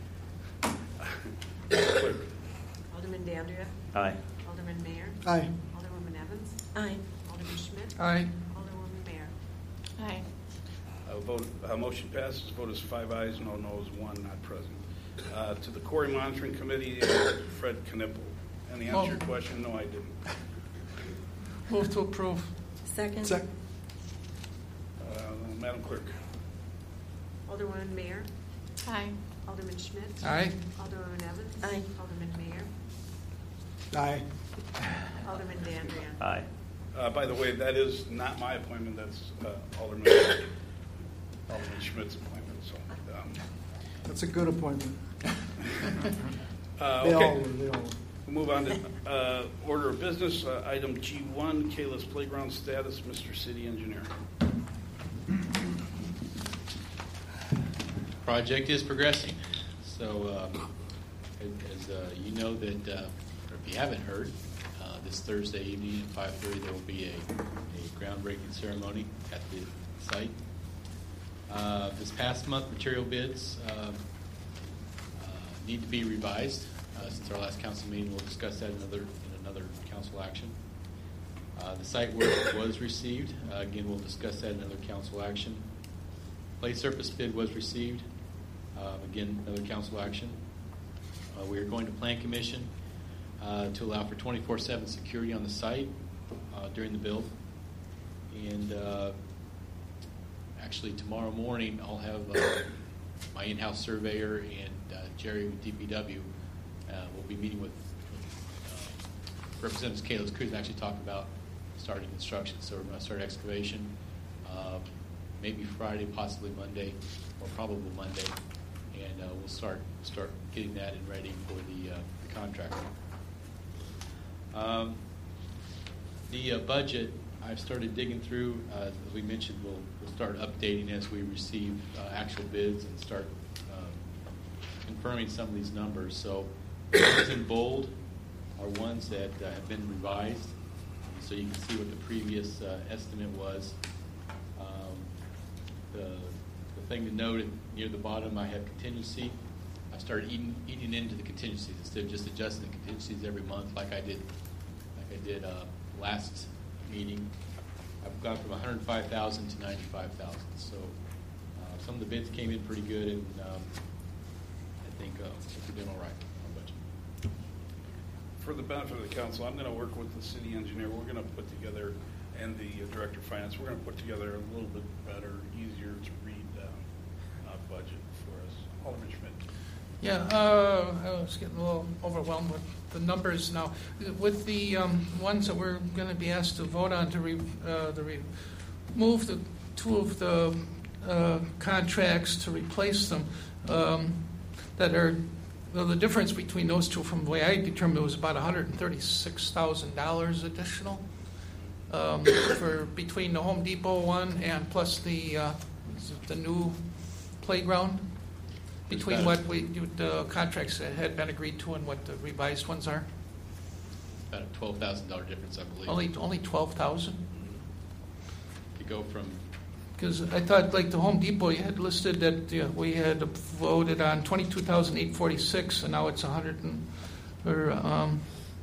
Clerk. Alderman Dandria. Aye. Alderman Mayor. Aye. Alderwoman Evans. Aye. Alderman Schmidt. Aye. Alderwoman Mayor. Aye. Uh, vote, uh, motion passes. Vote is five ayes, no noes, one not present. Uh, to the Quarry Monitoring Committee, uh, Fred Knippel. Any answer to your Oh. question? No, I didn't. Move to approve. Second. Second. Uh, Madam Clerk. Alderwoman Mayor. Aye. Alderman Schmidt. Aye. Alderwoman Evans. Aye. Alderman Mayor. Aye. Alderman Dandria. Aye. Uh, by the way, that is not my appointment. That's uh, Alderman Alderman Schmidt's appointment. So, um, That's a good appointment. uh, They okay. all were, they all were. We'll move on to uh, order of business. Uh, item G one, Kayla's Playground status. Mister City Engineer. Project is progressing. So, um, as, as uh, you know, that, uh, or if you haven't heard, uh, this Thursday evening at five thirty there will be a, a groundbreaking ceremony at the site. Uh, This past month, material bids uh, uh, need to be revised. Uh, Since our last council meeting, we'll discuss that in another, in another council action. Uh, The site work was received. Uh, Again, we'll discuss that in another council action. Play surface bid was received. Uh, Again, another council action. Uh, We are going to Plan Commission uh, to allow for twenty-four seven security on the site uh, during the build. And uh, actually, tomorrow morning, I'll have uh, my in-house surveyor and uh, Jerry with D P W. Uh, we'll be meeting with, with uh, Representative Kayla's Cruz and actually talk about starting construction. So we're going to start excavation uh, maybe Friday, possibly Monday, or probably Monday. And uh, we'll start start getting that and ready for the, uh, the contractor. Um, the uh, budget, I've started digging through. Uh, as we mentioned, we'll, we'll start updating as we receive uh, actual bids and start um, confirming some of these numbers. So the ones in bold are ones that uh, have been revised. So you can see what the previous uh, estimate was. Um, the, the thing to note, near the bottom, I have contingency. I started eating, eating into the contingencies instead of just adjusting the contingencies every month like I did, like I did uh, last meeting. I've gone from one hundred five thousand to ninety-five thousand. So uh, some of the bids came in pretty good, and um, I think uh, we're doing all right on budget. For the benefit of the council, I'm going to work with the city engineer. We're going to put together, and the uh, director of finance, we're going to put together a little bit better, easier to read uh, uh, budget for us. Alderman Schmidt. Yeah, uh, I was getting a little overwhelmed with the numbers now. With the um, ones that we're going to be asked to vote on to, re, uh, to remove the two of the uh, contracts to replace them, um, that are well, the difference between those two, from the way I determined it, was about one hundred thirty-six thousand dollars additional um, for between the Home Depot one and plus the uh, the new playground. Between what we the contracts that had been agreed to and what the revised ones are? About a twelve thousand dollars difference, I believe. Only only twelve thousand dollars? To go from... Because I thought, like the Home Depot, you had listed that you know, we had voted on twenty-two thousand eight hundred forty-six, and now it's one hundred and... Or, um,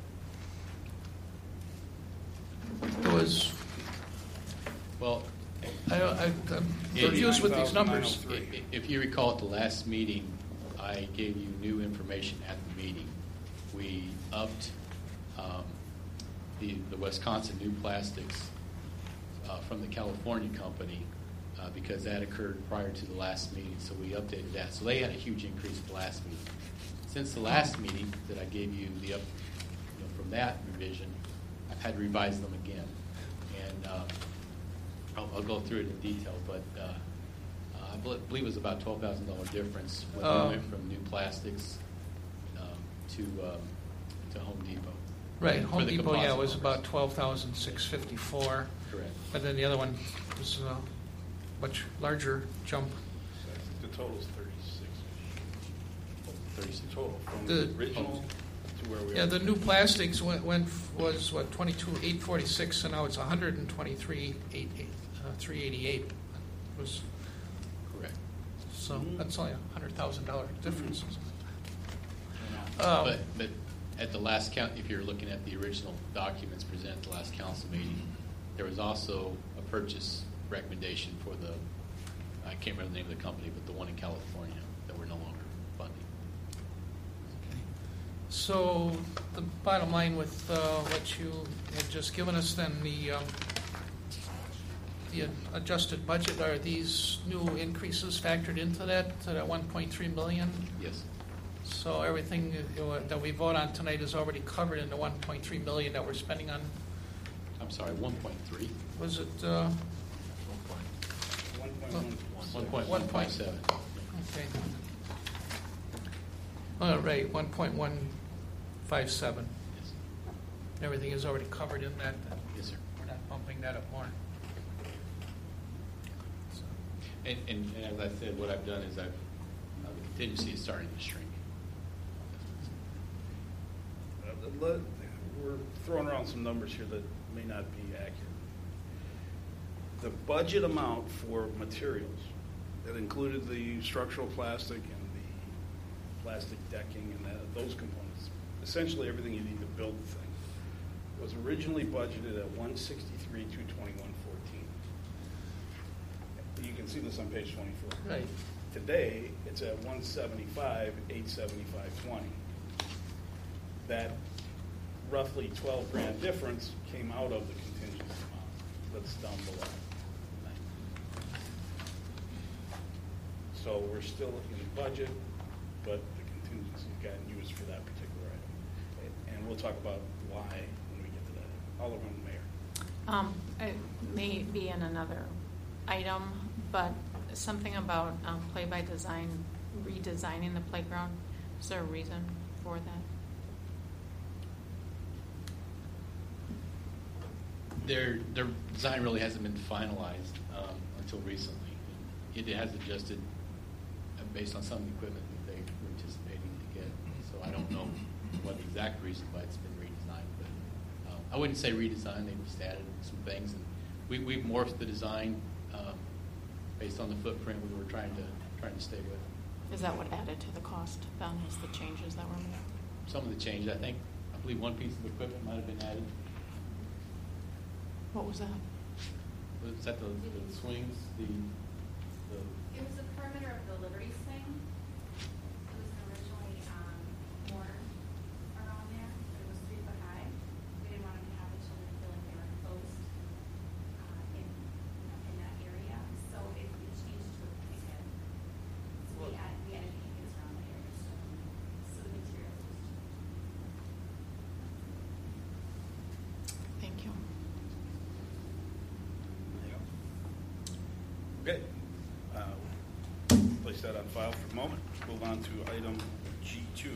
it was... Well... I, I, I'm confused with these numbers. If you recall at the last meeting, I gave you new information at the meeting. We upped um, the, the Wisconsin New Plastics uh, from the California company uh, because that occurred prior to the last meeting, so we updated that. So they had a huge increase at the last meeting. Since the last meeting that I gave you the up, you know, from that revision, I've had to revise them again. And uh, I'll, I'll go through it in detail, but uh, uh, I believe it was about twelve thousand dollars difference when Uh, we went from New Plastics um, to um, to Home Depot. Right, For Home the Depot, yeah, composite was numbers. about twelve thousand six hundred fifty-four. Correct. But then the other one was a much larger jump. The total's thirty-six. thirty-six Total, from The- the original to where we are. Yeah, the new plastics went, went was what twenty-two eight forty-six, and now it's one hundred twenty-three eight uh, three eighty-eight. Was Correct. so Mhm. that's only a hundred thousand dollar difference. Um, But, but at the last count, if you're looking at the original documents presented at the last council meeting, there was also a purchase recommendation for the, I can't remember the name of the company, but the one in California that we're no longer funding. So the bottom line with uh, what you had just given us, then the um, the adjusted budget, are these new increases factored into that, to that one point three million? Yes. So everything uh, that we vote on tonight is already covered in the one point three million that we're spending on. I'm sorry, one point three. Was it? Uh, One point one. one point one five seven. okay. All right, one point one five seven. Yes. Everything is already covered in that. Then. Yes, sir. We're not bumping that up more. So, And, and, and as I said, what I've done is I've, uh, the contingency is starting to shrink. Uh, let- We're throwing around some numbers here that may not be accurate. The budget amount for materials That included the structural plastic and the plastic decking and that, those components. Essentially everything you need to build the thing. It was originally budgeted at one sixty-three, two twenty-one, fourteen. You can see this on page twenty-four. Right. Today, it's at one seventy-five, eight seventy-five, twenty. That roughly twelve grand difference came out of the contingency amount that's down below. So we're still in the budget, but the contingency's gotten used for that particular item. And we'll talk about why when we get to that. Alderman Mayor. Um, it may be in another item, but something about um, Play by Design redesigning the playground. Is there a reason for that? Their their design really hasn't been finalized um, until recently. It has adjusted uh, based on some of the equipment that they were anticipating to get. So I don't know what the exact reason why it's been redesigned, but um, I wouldn't say redesigned. They've just added some things, and we we've morphed the design um, based on the footprint we were trying to trying to stay with. Is that what added to the cost? Then is the changes that were made? Some of the changes, I think, I believe one piece of equipment might have been added. What was that? Was that the, the swings, the, the It was the perimeter of the Liberty Swing. It was originally um, more around there, but it was three foot high. We didn't want to have the children feel like they were enclosed uh, in in that area, so it, it changed to a picnic. So we added we added picnics around the area, so, so the material was changed. Thank you. Okay. Uh, place that on file for a moment. Move on to item G two.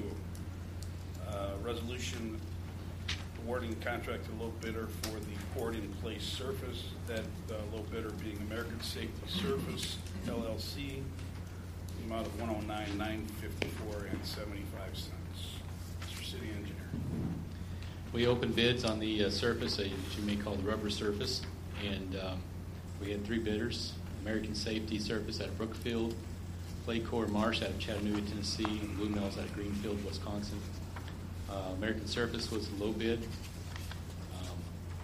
Uh, resolution awarding contract to low bidder for the poured-in-place surface. That uh, low bidder being American Safety Surface, L L C, the amount of one hundred nine thousand nine hundred fifty-four dollars and seventy-five cents. Mister City Engineer. We opened bids on the uh, surface, uh, which you may call the rubber surface, and um, we had three bidders. American Safety Surface out of Brookfield, Claycore Marsh out of Chattanooga, Tennessee, and Blue Mills out of Greenfield, Wisconsin. Uh, American Surface was the low bid. Um,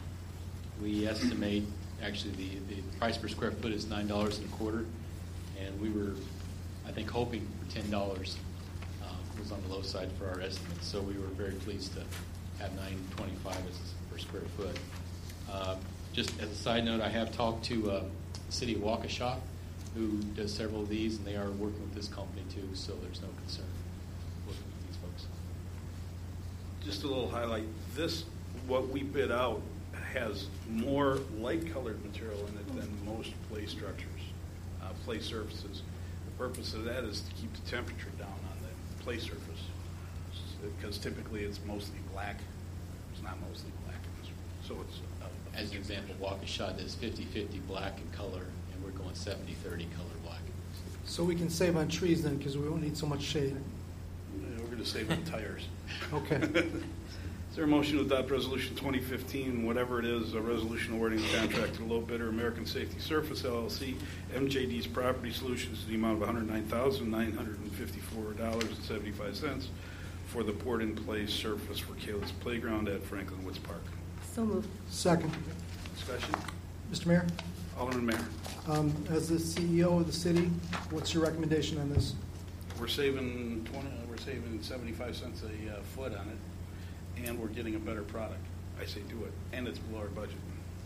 we estimate, actually, the, the price per square foot is nine dollars and a quarter, and we were, I think, hoping for ten dollars. Uh, was on the low side for our estimate, so we were very pleased to have nine twenty-five as per square foot. Uh, just as a side note, I have talked to uh, the city of Waukesha, who does several of these, and they are working with this company too, so there's no concern working with these folks. Just a little highlight. This, what we bid out, has more light-colored material in it than most play structures, uh, play surfaces. The purpose of that is to keep the temperature down on the play surface, because typically it's mostly black. It's not mostly black in this one. So it's uh, As an example, Waukesha does fifty-fifty black in color, and we're going seventy thirty color black. So we can save on trees then, because we won't need so much shade. We're going to save on tires. Okay. Is there a motion to adopt Resolution twenty fifteen, whatever it is, a resolution awarding the contract to the low bidder, American Safety Surface, L L C, M J D's Property Solutions, to the amount of one hundred nine thousand nine hundred fifty-four dollars and seventy-five cents for the poured-in-place surface for Kayla's Playground at Franklin Woods Park? So moved. Second. Discussion? Mister Mayor, Alderman Mayor. um, as the C E O of the city, what's your recommendation on this? We're saving twenty. We're saving seventy-five cents a uh, foot on it, and we're getting a better product. I say do it, and it's below our budget.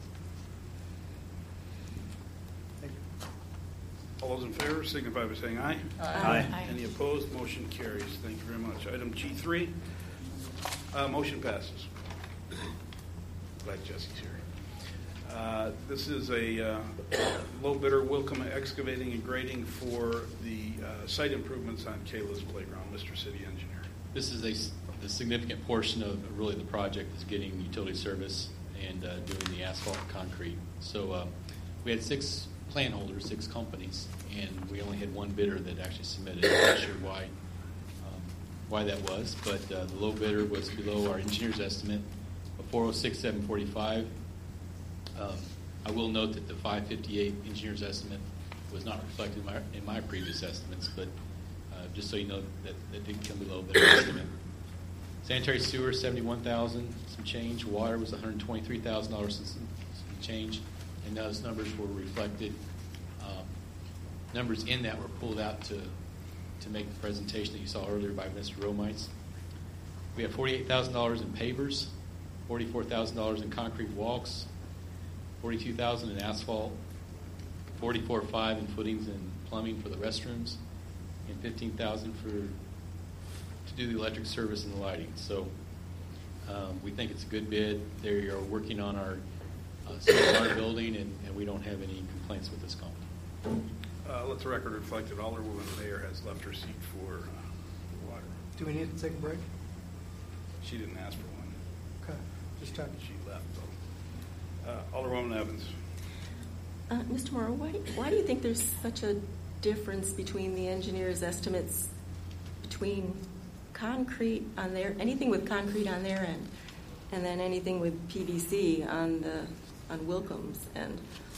Thank you. All those in favor signify by saying aye. Aye. Aye. Any opposed? Motion carries. Thank you very much. Item G three. Uh, motion passes. Glad Jesse's here. Uh, this is a uh, low bidder, Wilcom Excavating and Grading, for the uh, site improvements on Kayla's Playground. Mister City Engineer. This is a, a significant portion of really the project is getting utility service and uh, doing the asphalt and concrete. So uh, we had six plan holders, six companies, and we only had one bidder that actually submitted. I'm not sure why um, why that was, but uh, the low bidder was below our engineer's estimate of four oh six thousand seven hundred forty-five dollars. Um, I will note that the five fifty-eight engineer's estimate was not reflected in my, in my previous estimates, but uh, just so you know, that, that did come below their estimate. Sanitary sewer, seventy-one thousand dollars, some change. Water was one hundred twenty-three thousand dollars, some, some change. And those numbers were reflected. Um, numbers in that were pulled out to, to make the presentation that you saw earlier by Mister Romites. We have forty-eight thousand dollars in pavers, forty-four thousand dollars in concrete walks, forty-two thousand dollars in asphalt, forty-four thousand five hundred dollars in footings and plumbing for the restrooms, and fifteen thousand dollars for to do the electric service and the lighting. So um, we think it's a good bid. They are working on our uh, sewer water building, and, and we don't have any complaints with this company. Uh, let the record reflect that Alderwoman Mayer has left her seat for uh, water. Do we need to take a break? She didn't ask for one. Okay, just checking. She left, though. Uh, Alderwoman Evans. Uh, Mister Morrow, why, why do you think there's such a difference between the engineer's estimates between concrete on their, anything with concrete on their end, and then anything with P V C on the on Wilkums? And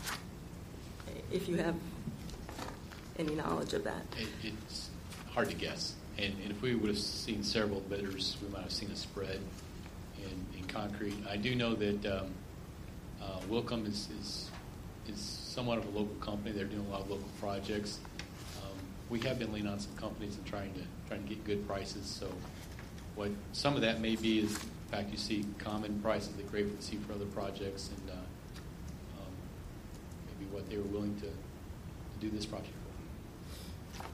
if you have any knowledge of that, It, it's hard to guess. And, and if we would have seen several bidders, we might have seen a spread in, in concrete. I do know that um, uh, Wilcom is, is is somewhat of a local company. They're doing a lot of local projects. Um, we have been leaning on some companies and trying to trying to get good prices. So, what some of that may be is, in fact, you see common prices that Grateful would see for other projects, and uh, um, maybe what they were willing to, to do this project for.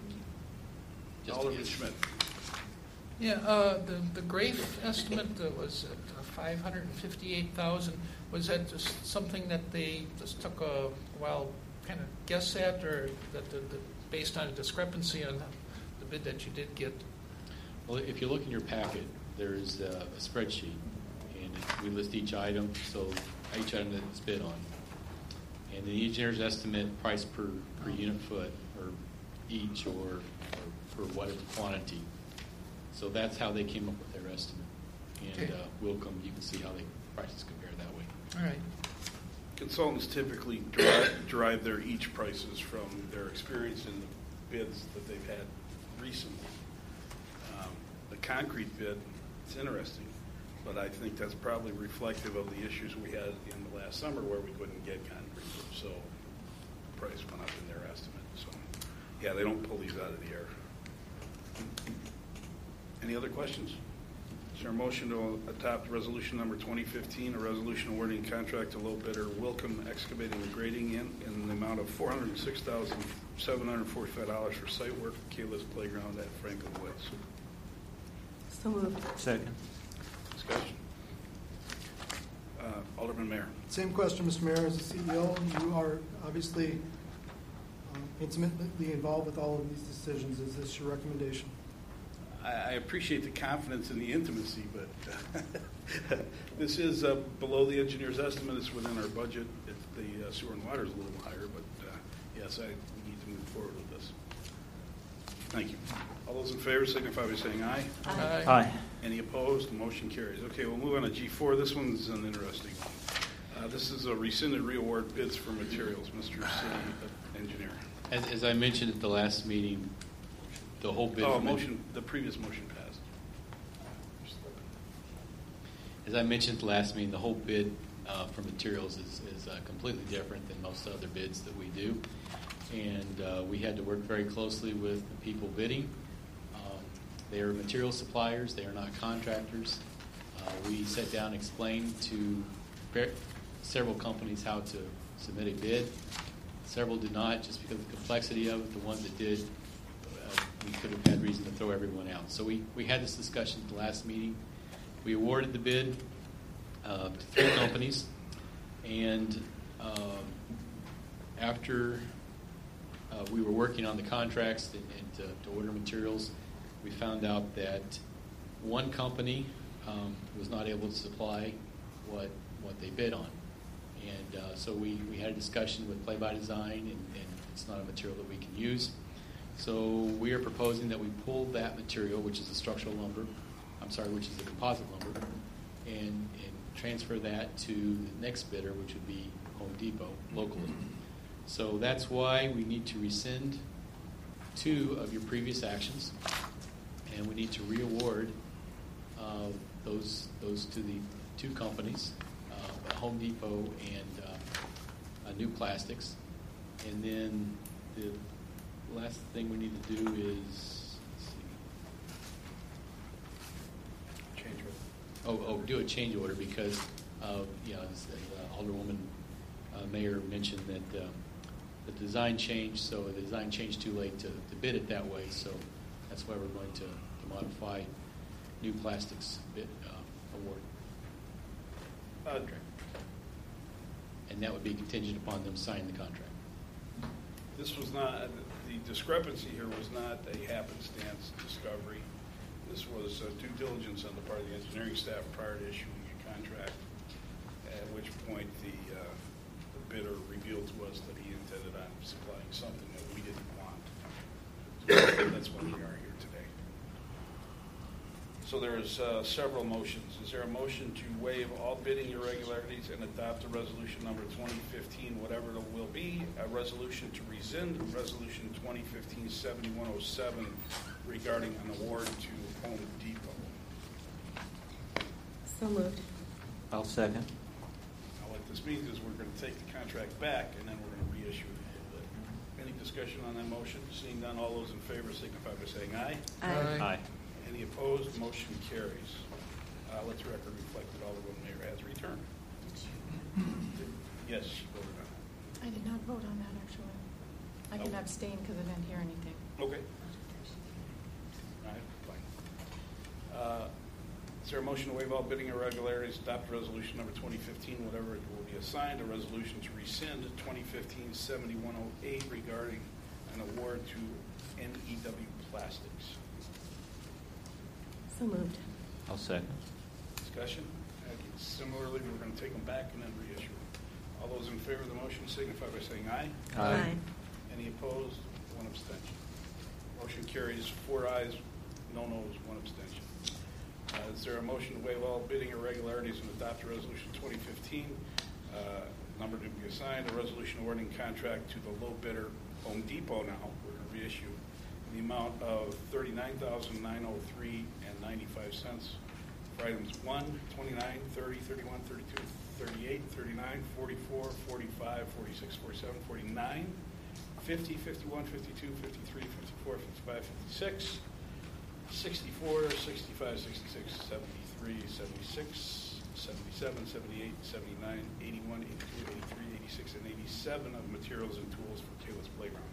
Just Alderman to Schmidt. Yeah, uh, the, the Grafe estimate uh, was at five hundred fifty-eight thousand dollars. Was that just something that they just took a while kind of guess at, or that the, the, based on a discrepancy on the bid that you did get? Well, if you look in your packet, there is a, a spreadsheet, and it, we list each item, so each item that it's bid on. And the engineer's estimate price per, per unit foot, or each, or, or for whatever quantity. So that's how they came up with their estimate. And Okay. uh, Wilcom, you can see how they prices compare that way. All right. Consultants typically derive, derive their each prices from their experience in the bids that they've had recently. Um, the concrete bid, it's interesting, but I think that's probably reflective of the issues we had in the last summer where we couldn't get concrete. So the price went up in their estimate. So, yeah, they don't pull these out of the air. Any other questions? Is there a motion to adopt resolution number twenty fifteen, a resolution awarding contract to low bidder Wilcom Excavating and Grading in, in the amount of four hundred six thousand seven hundred forty-five dollars for site work for Kalis Playground at Franklin Woods? so moved. Second. Discussion. Uh, Alderman Mayor. Same question, Mister Mayor, as the C E O. You are obviously um, intimately involved with all of these decisions. Is this your recommendation? I appreciate the confidence and the intimacy, but uh, this is uh, below the engineer's estimate. It's within our budget. If the uh, sewer and water is a little higher, but uh, yes, I we need to move forward with this. Thank you. All those in favor signify by saying aye. Aye. Aye. Any opposed? The motion carries. Okay, we'll move on to G four. This one's an interesting one. Uh, this is a rescinded reaward bids for materials. Mister City Engineer. As, as I mentioned at the last meeting, the whole bid. Oh, from- motion. The previous motion passed. As I mentioned at the last meeting, the whole bid uh, for materials is, is uh, completely different than most other bids that we do. And uh, we had to work very closely with the people bidding. Um, they are material suppliers. They are not contractors. Uh, we sat down and explained to ver- several companies how to submit a bid. Several did not, just because of the complexity of it. The ones that did, uh, we could have had reason to throw everyone out. So we, we had this discussion at the last meeting. We awarded the bid uh, to three companies, and um, after uh, we were working on the contracts and, and to, to order materials, we found out that one company um, was not able to supply what what they bid on. And uh, so we, we had a discussion with Play by Design, and, and it's not a material that we can use. So we are proposing that we pull that material, which is a structural lumber, I'm sorry, which is a composite lumber, and, and transfer that to the next bidder, which would be Home Depot locally. So that's why we need to rescind two of your previous actions, and we need to reaward uh, those those to the two companies, uh, Home Depot and uh, uh, New Plastics. And then the last thing we need to do is, let's see. Change order. Oh, oh, do a change order because, uh, you know, as, as uh, Alderwoman uh, Mayor mentioned that um, the design changed, so the design changed too late to, to bid it that way. So that's why we're going to, to modify New Plastics bid uh, award contract, and that would be contingent upon them signing the contract. This was not, the discrepancy here was not a happenstance discovery. This was uh, due diligence on the part of the engineering staff prior to issuing a contract, at which point the, uh, the bidder revealed to us that he intended on supplying something that we didn't want. So that's why we are here today. So there's uh, several motions. Is there a motion to waive all bidding irregularities and adopt a resolution number twenty fifteen, whatever it will be, a resolution to rescind resolution twenty fifteen seventy-one oh seven regarding an award to Home Depot? So moved. I'll second. Now what this means is we're going to take the contract back and then we're going to reissue it. Any discussion on that motion? Seeing none, all those in favor signify by saying aye. Aye. Aye. Any opposed? Motion carries. Uh, let the record reflect that Alderwoman Mayor has returned. Yes, she voted on it. I did not vote on that, actually. I can Oh. abstain because I didn't hear anything. Okay. All right, fine. Uh, Is there a motion to waive all bidding irregularities, adopt resolution number twenty fifteen, whatever it will be assigned, a resolution to rescind twenty fifteen seventy-one oh eight regarding an award to N E W Plastics? So moved. I'll second. Discussion? Uh, Similarly, we're going to take them back and then reissue. All those in favor of the motion signify by saying aye. Aye. Any opposed? One abstention. Motion carries four ayes, no noes, one abstention. Uh, is there a motion to waive all bidding irregularities and adopt a resolution twenty fifteen, uh, number to be assigned, a resolution awarding contract to the low bidder, Home Depot now, we're going to reissue, in the amount of thirty-nine thousand nine hundred three dollars and ninety-five cents for items one, twenty-nine, thirty, thirty-one, thirty-two, thirty-eight, thirty-nine, forty-four, forty-five, forty-six, forty-seven, forty-nine, fifty, fifty-one, fifty-two, fifty-three, fifty-four, fifty-five, fifty-six, sixty-four, sixty-five, sixty-six, seventy-three, seventy-six, seventy-seven, seventy-eight, seventy-nine, eighty-one, eighty-two, eighty-three, eighty-six, and eighty-seven of materials and tools for Kayla's Playground.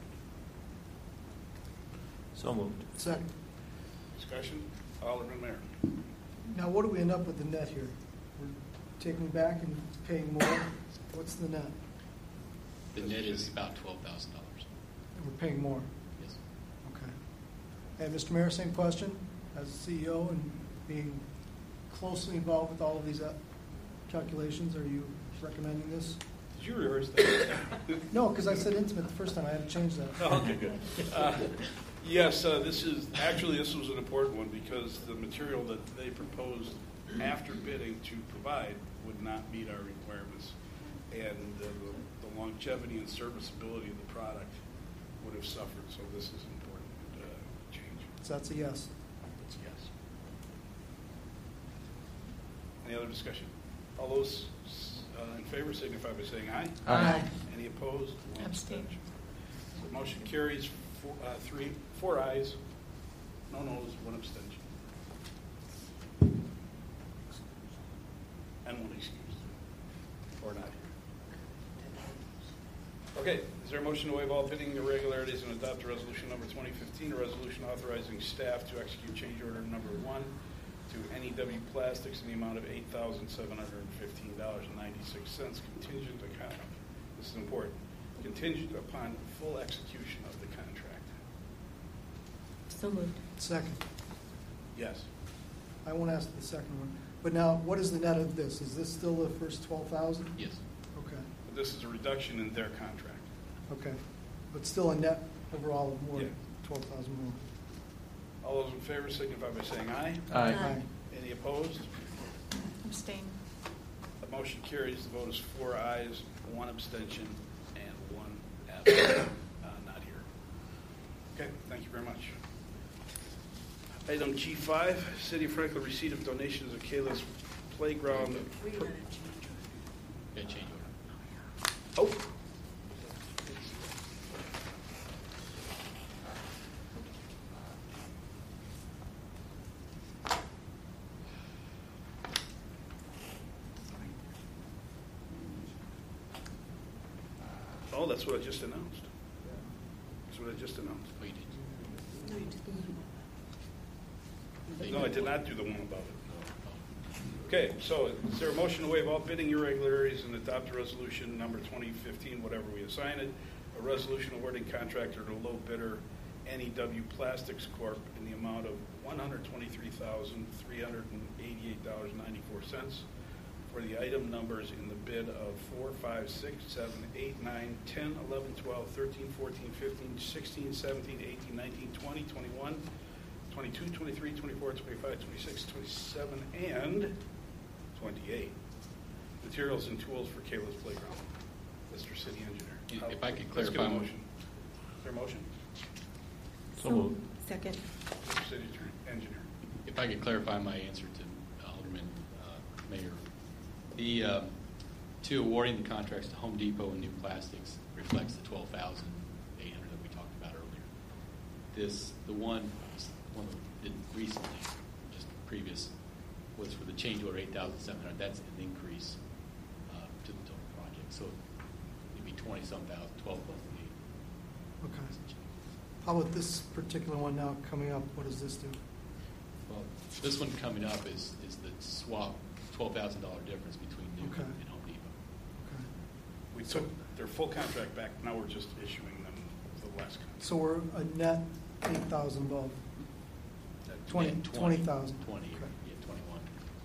So moved. Second. Discussion? Alderman Mayor. Now, what do we end up with the net here? We're taking back and paying more. What's the net? The net is about twelve thousand dollars. We're paying more. Yes. Okay. And Mister Mayor, same question. As C E O and being closely involved with all of these uh, calculations, are you recommending this? Did you rehearse that? No, because I said intimate the first time. I had to change that. Oh, okay, good. Uh, yes, uh, this is, actually, this was an important one because the material that they proposed after bidding to provide would not meet our requirements. And uh, the, the longevity and serviceability of the product would have suffered. So this is an important uh, change. So that's a yes. It's a yes. Any other discussion? All those uh, in favor signify by saying aye. Aye. Any opposed? One Abstain. abstention. The motion carries four, uh, three, four ayes, no noes, one abstention. And one excuse. Or not. Okay, is there a motion to waive all bidding irregularities and adopt a resolution number twenty fifteen, a resolution authorizing staff to execute change order number one to N E W Plastics in the amount of eight thousand seven hundred fifteen dollars and ninety-six cents contingent upon, this is important, contingent upon full execution of the contract? So moved. Second. Yes. I won't ask the second one. But now, what is the net of this? Is this still the first twelve thousand? Yes. Okay. But this is a reduction in their contract. Okay. But still a net overall of more, Yeah. twelve thousand more. All those in favor signify by saying aye. Aye. Aye. Any opposed? Abstain. The motion carries. The vote is four ayes, one abstention, and one uh, not here. Okay, thank you very much. Item G five, City of Franklin receipt of donations of Kayla's Playground. We per- gotta change Yeah, change Oh. Oh, that's what I just announced. That's what I just announced. Oh, you did. No, you didn't. No, I did not do the one above it. Okay, so is there a motion to waive all bidding irregularities and adopt a resolution number twenty fifteen, whatever we assign it, a resolution awarding contractor to low bidder N E W Plastics Corp in the amount of one hundred twenty-three thousand, three hundred eighty-eight dollars and ninety-four cents for the item numbers in the bid of four, five, six, seven, eight, nine, ten, eleven, twelve, thirteen, fourteen, fifteen, sixteen, seventeen, eighteen, nineteen, twenty, twenty-one, twenty-two, twenty-three, twenty-four, twenty-five, twenty-six, twenty-seven, and twenty-eight. Materials and tools for Kayla's Playground. Mister City Engineer. If I could Let's get a clarify- motion. Is there a motion? So moved. Second. Mister City Engineer. If I could clarify my answer to Alderman uh, Mayor. The uh, two awarding the contracts to Home Depot and New Plastics reflects the twelve thousand eight hundred that we talked about earlier. This, the one, one that we did recently, just previous, was for the change order eight thousand seven hundred. That's an increase uh, to the total project. So it'd be twenty some thousand, twelve plus the eight. Okay. How about this particular one now coming up? What does this do? Well, this one coming up is is the swap twelve thousand dollar difference between New Okay. and Home Depot. Okay. We So- took their full contract back. Now we're just issuing them the last contract. So we're a net eight thousand above. Twenty, Yeah, twenty thousand. Twenty, Okay. yeah, twenty-one.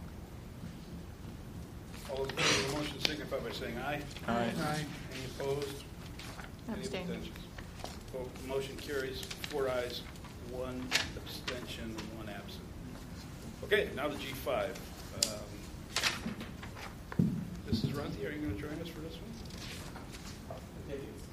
All those in favor of the motion signify by saying aye. Aye. Aye. Any opposed? Any Abstain. abstentions? Vote- Motion carries, four ayes, one abstention, one absent. Okay, now to G five. Um, Missus Runty, are you going to join us for this one?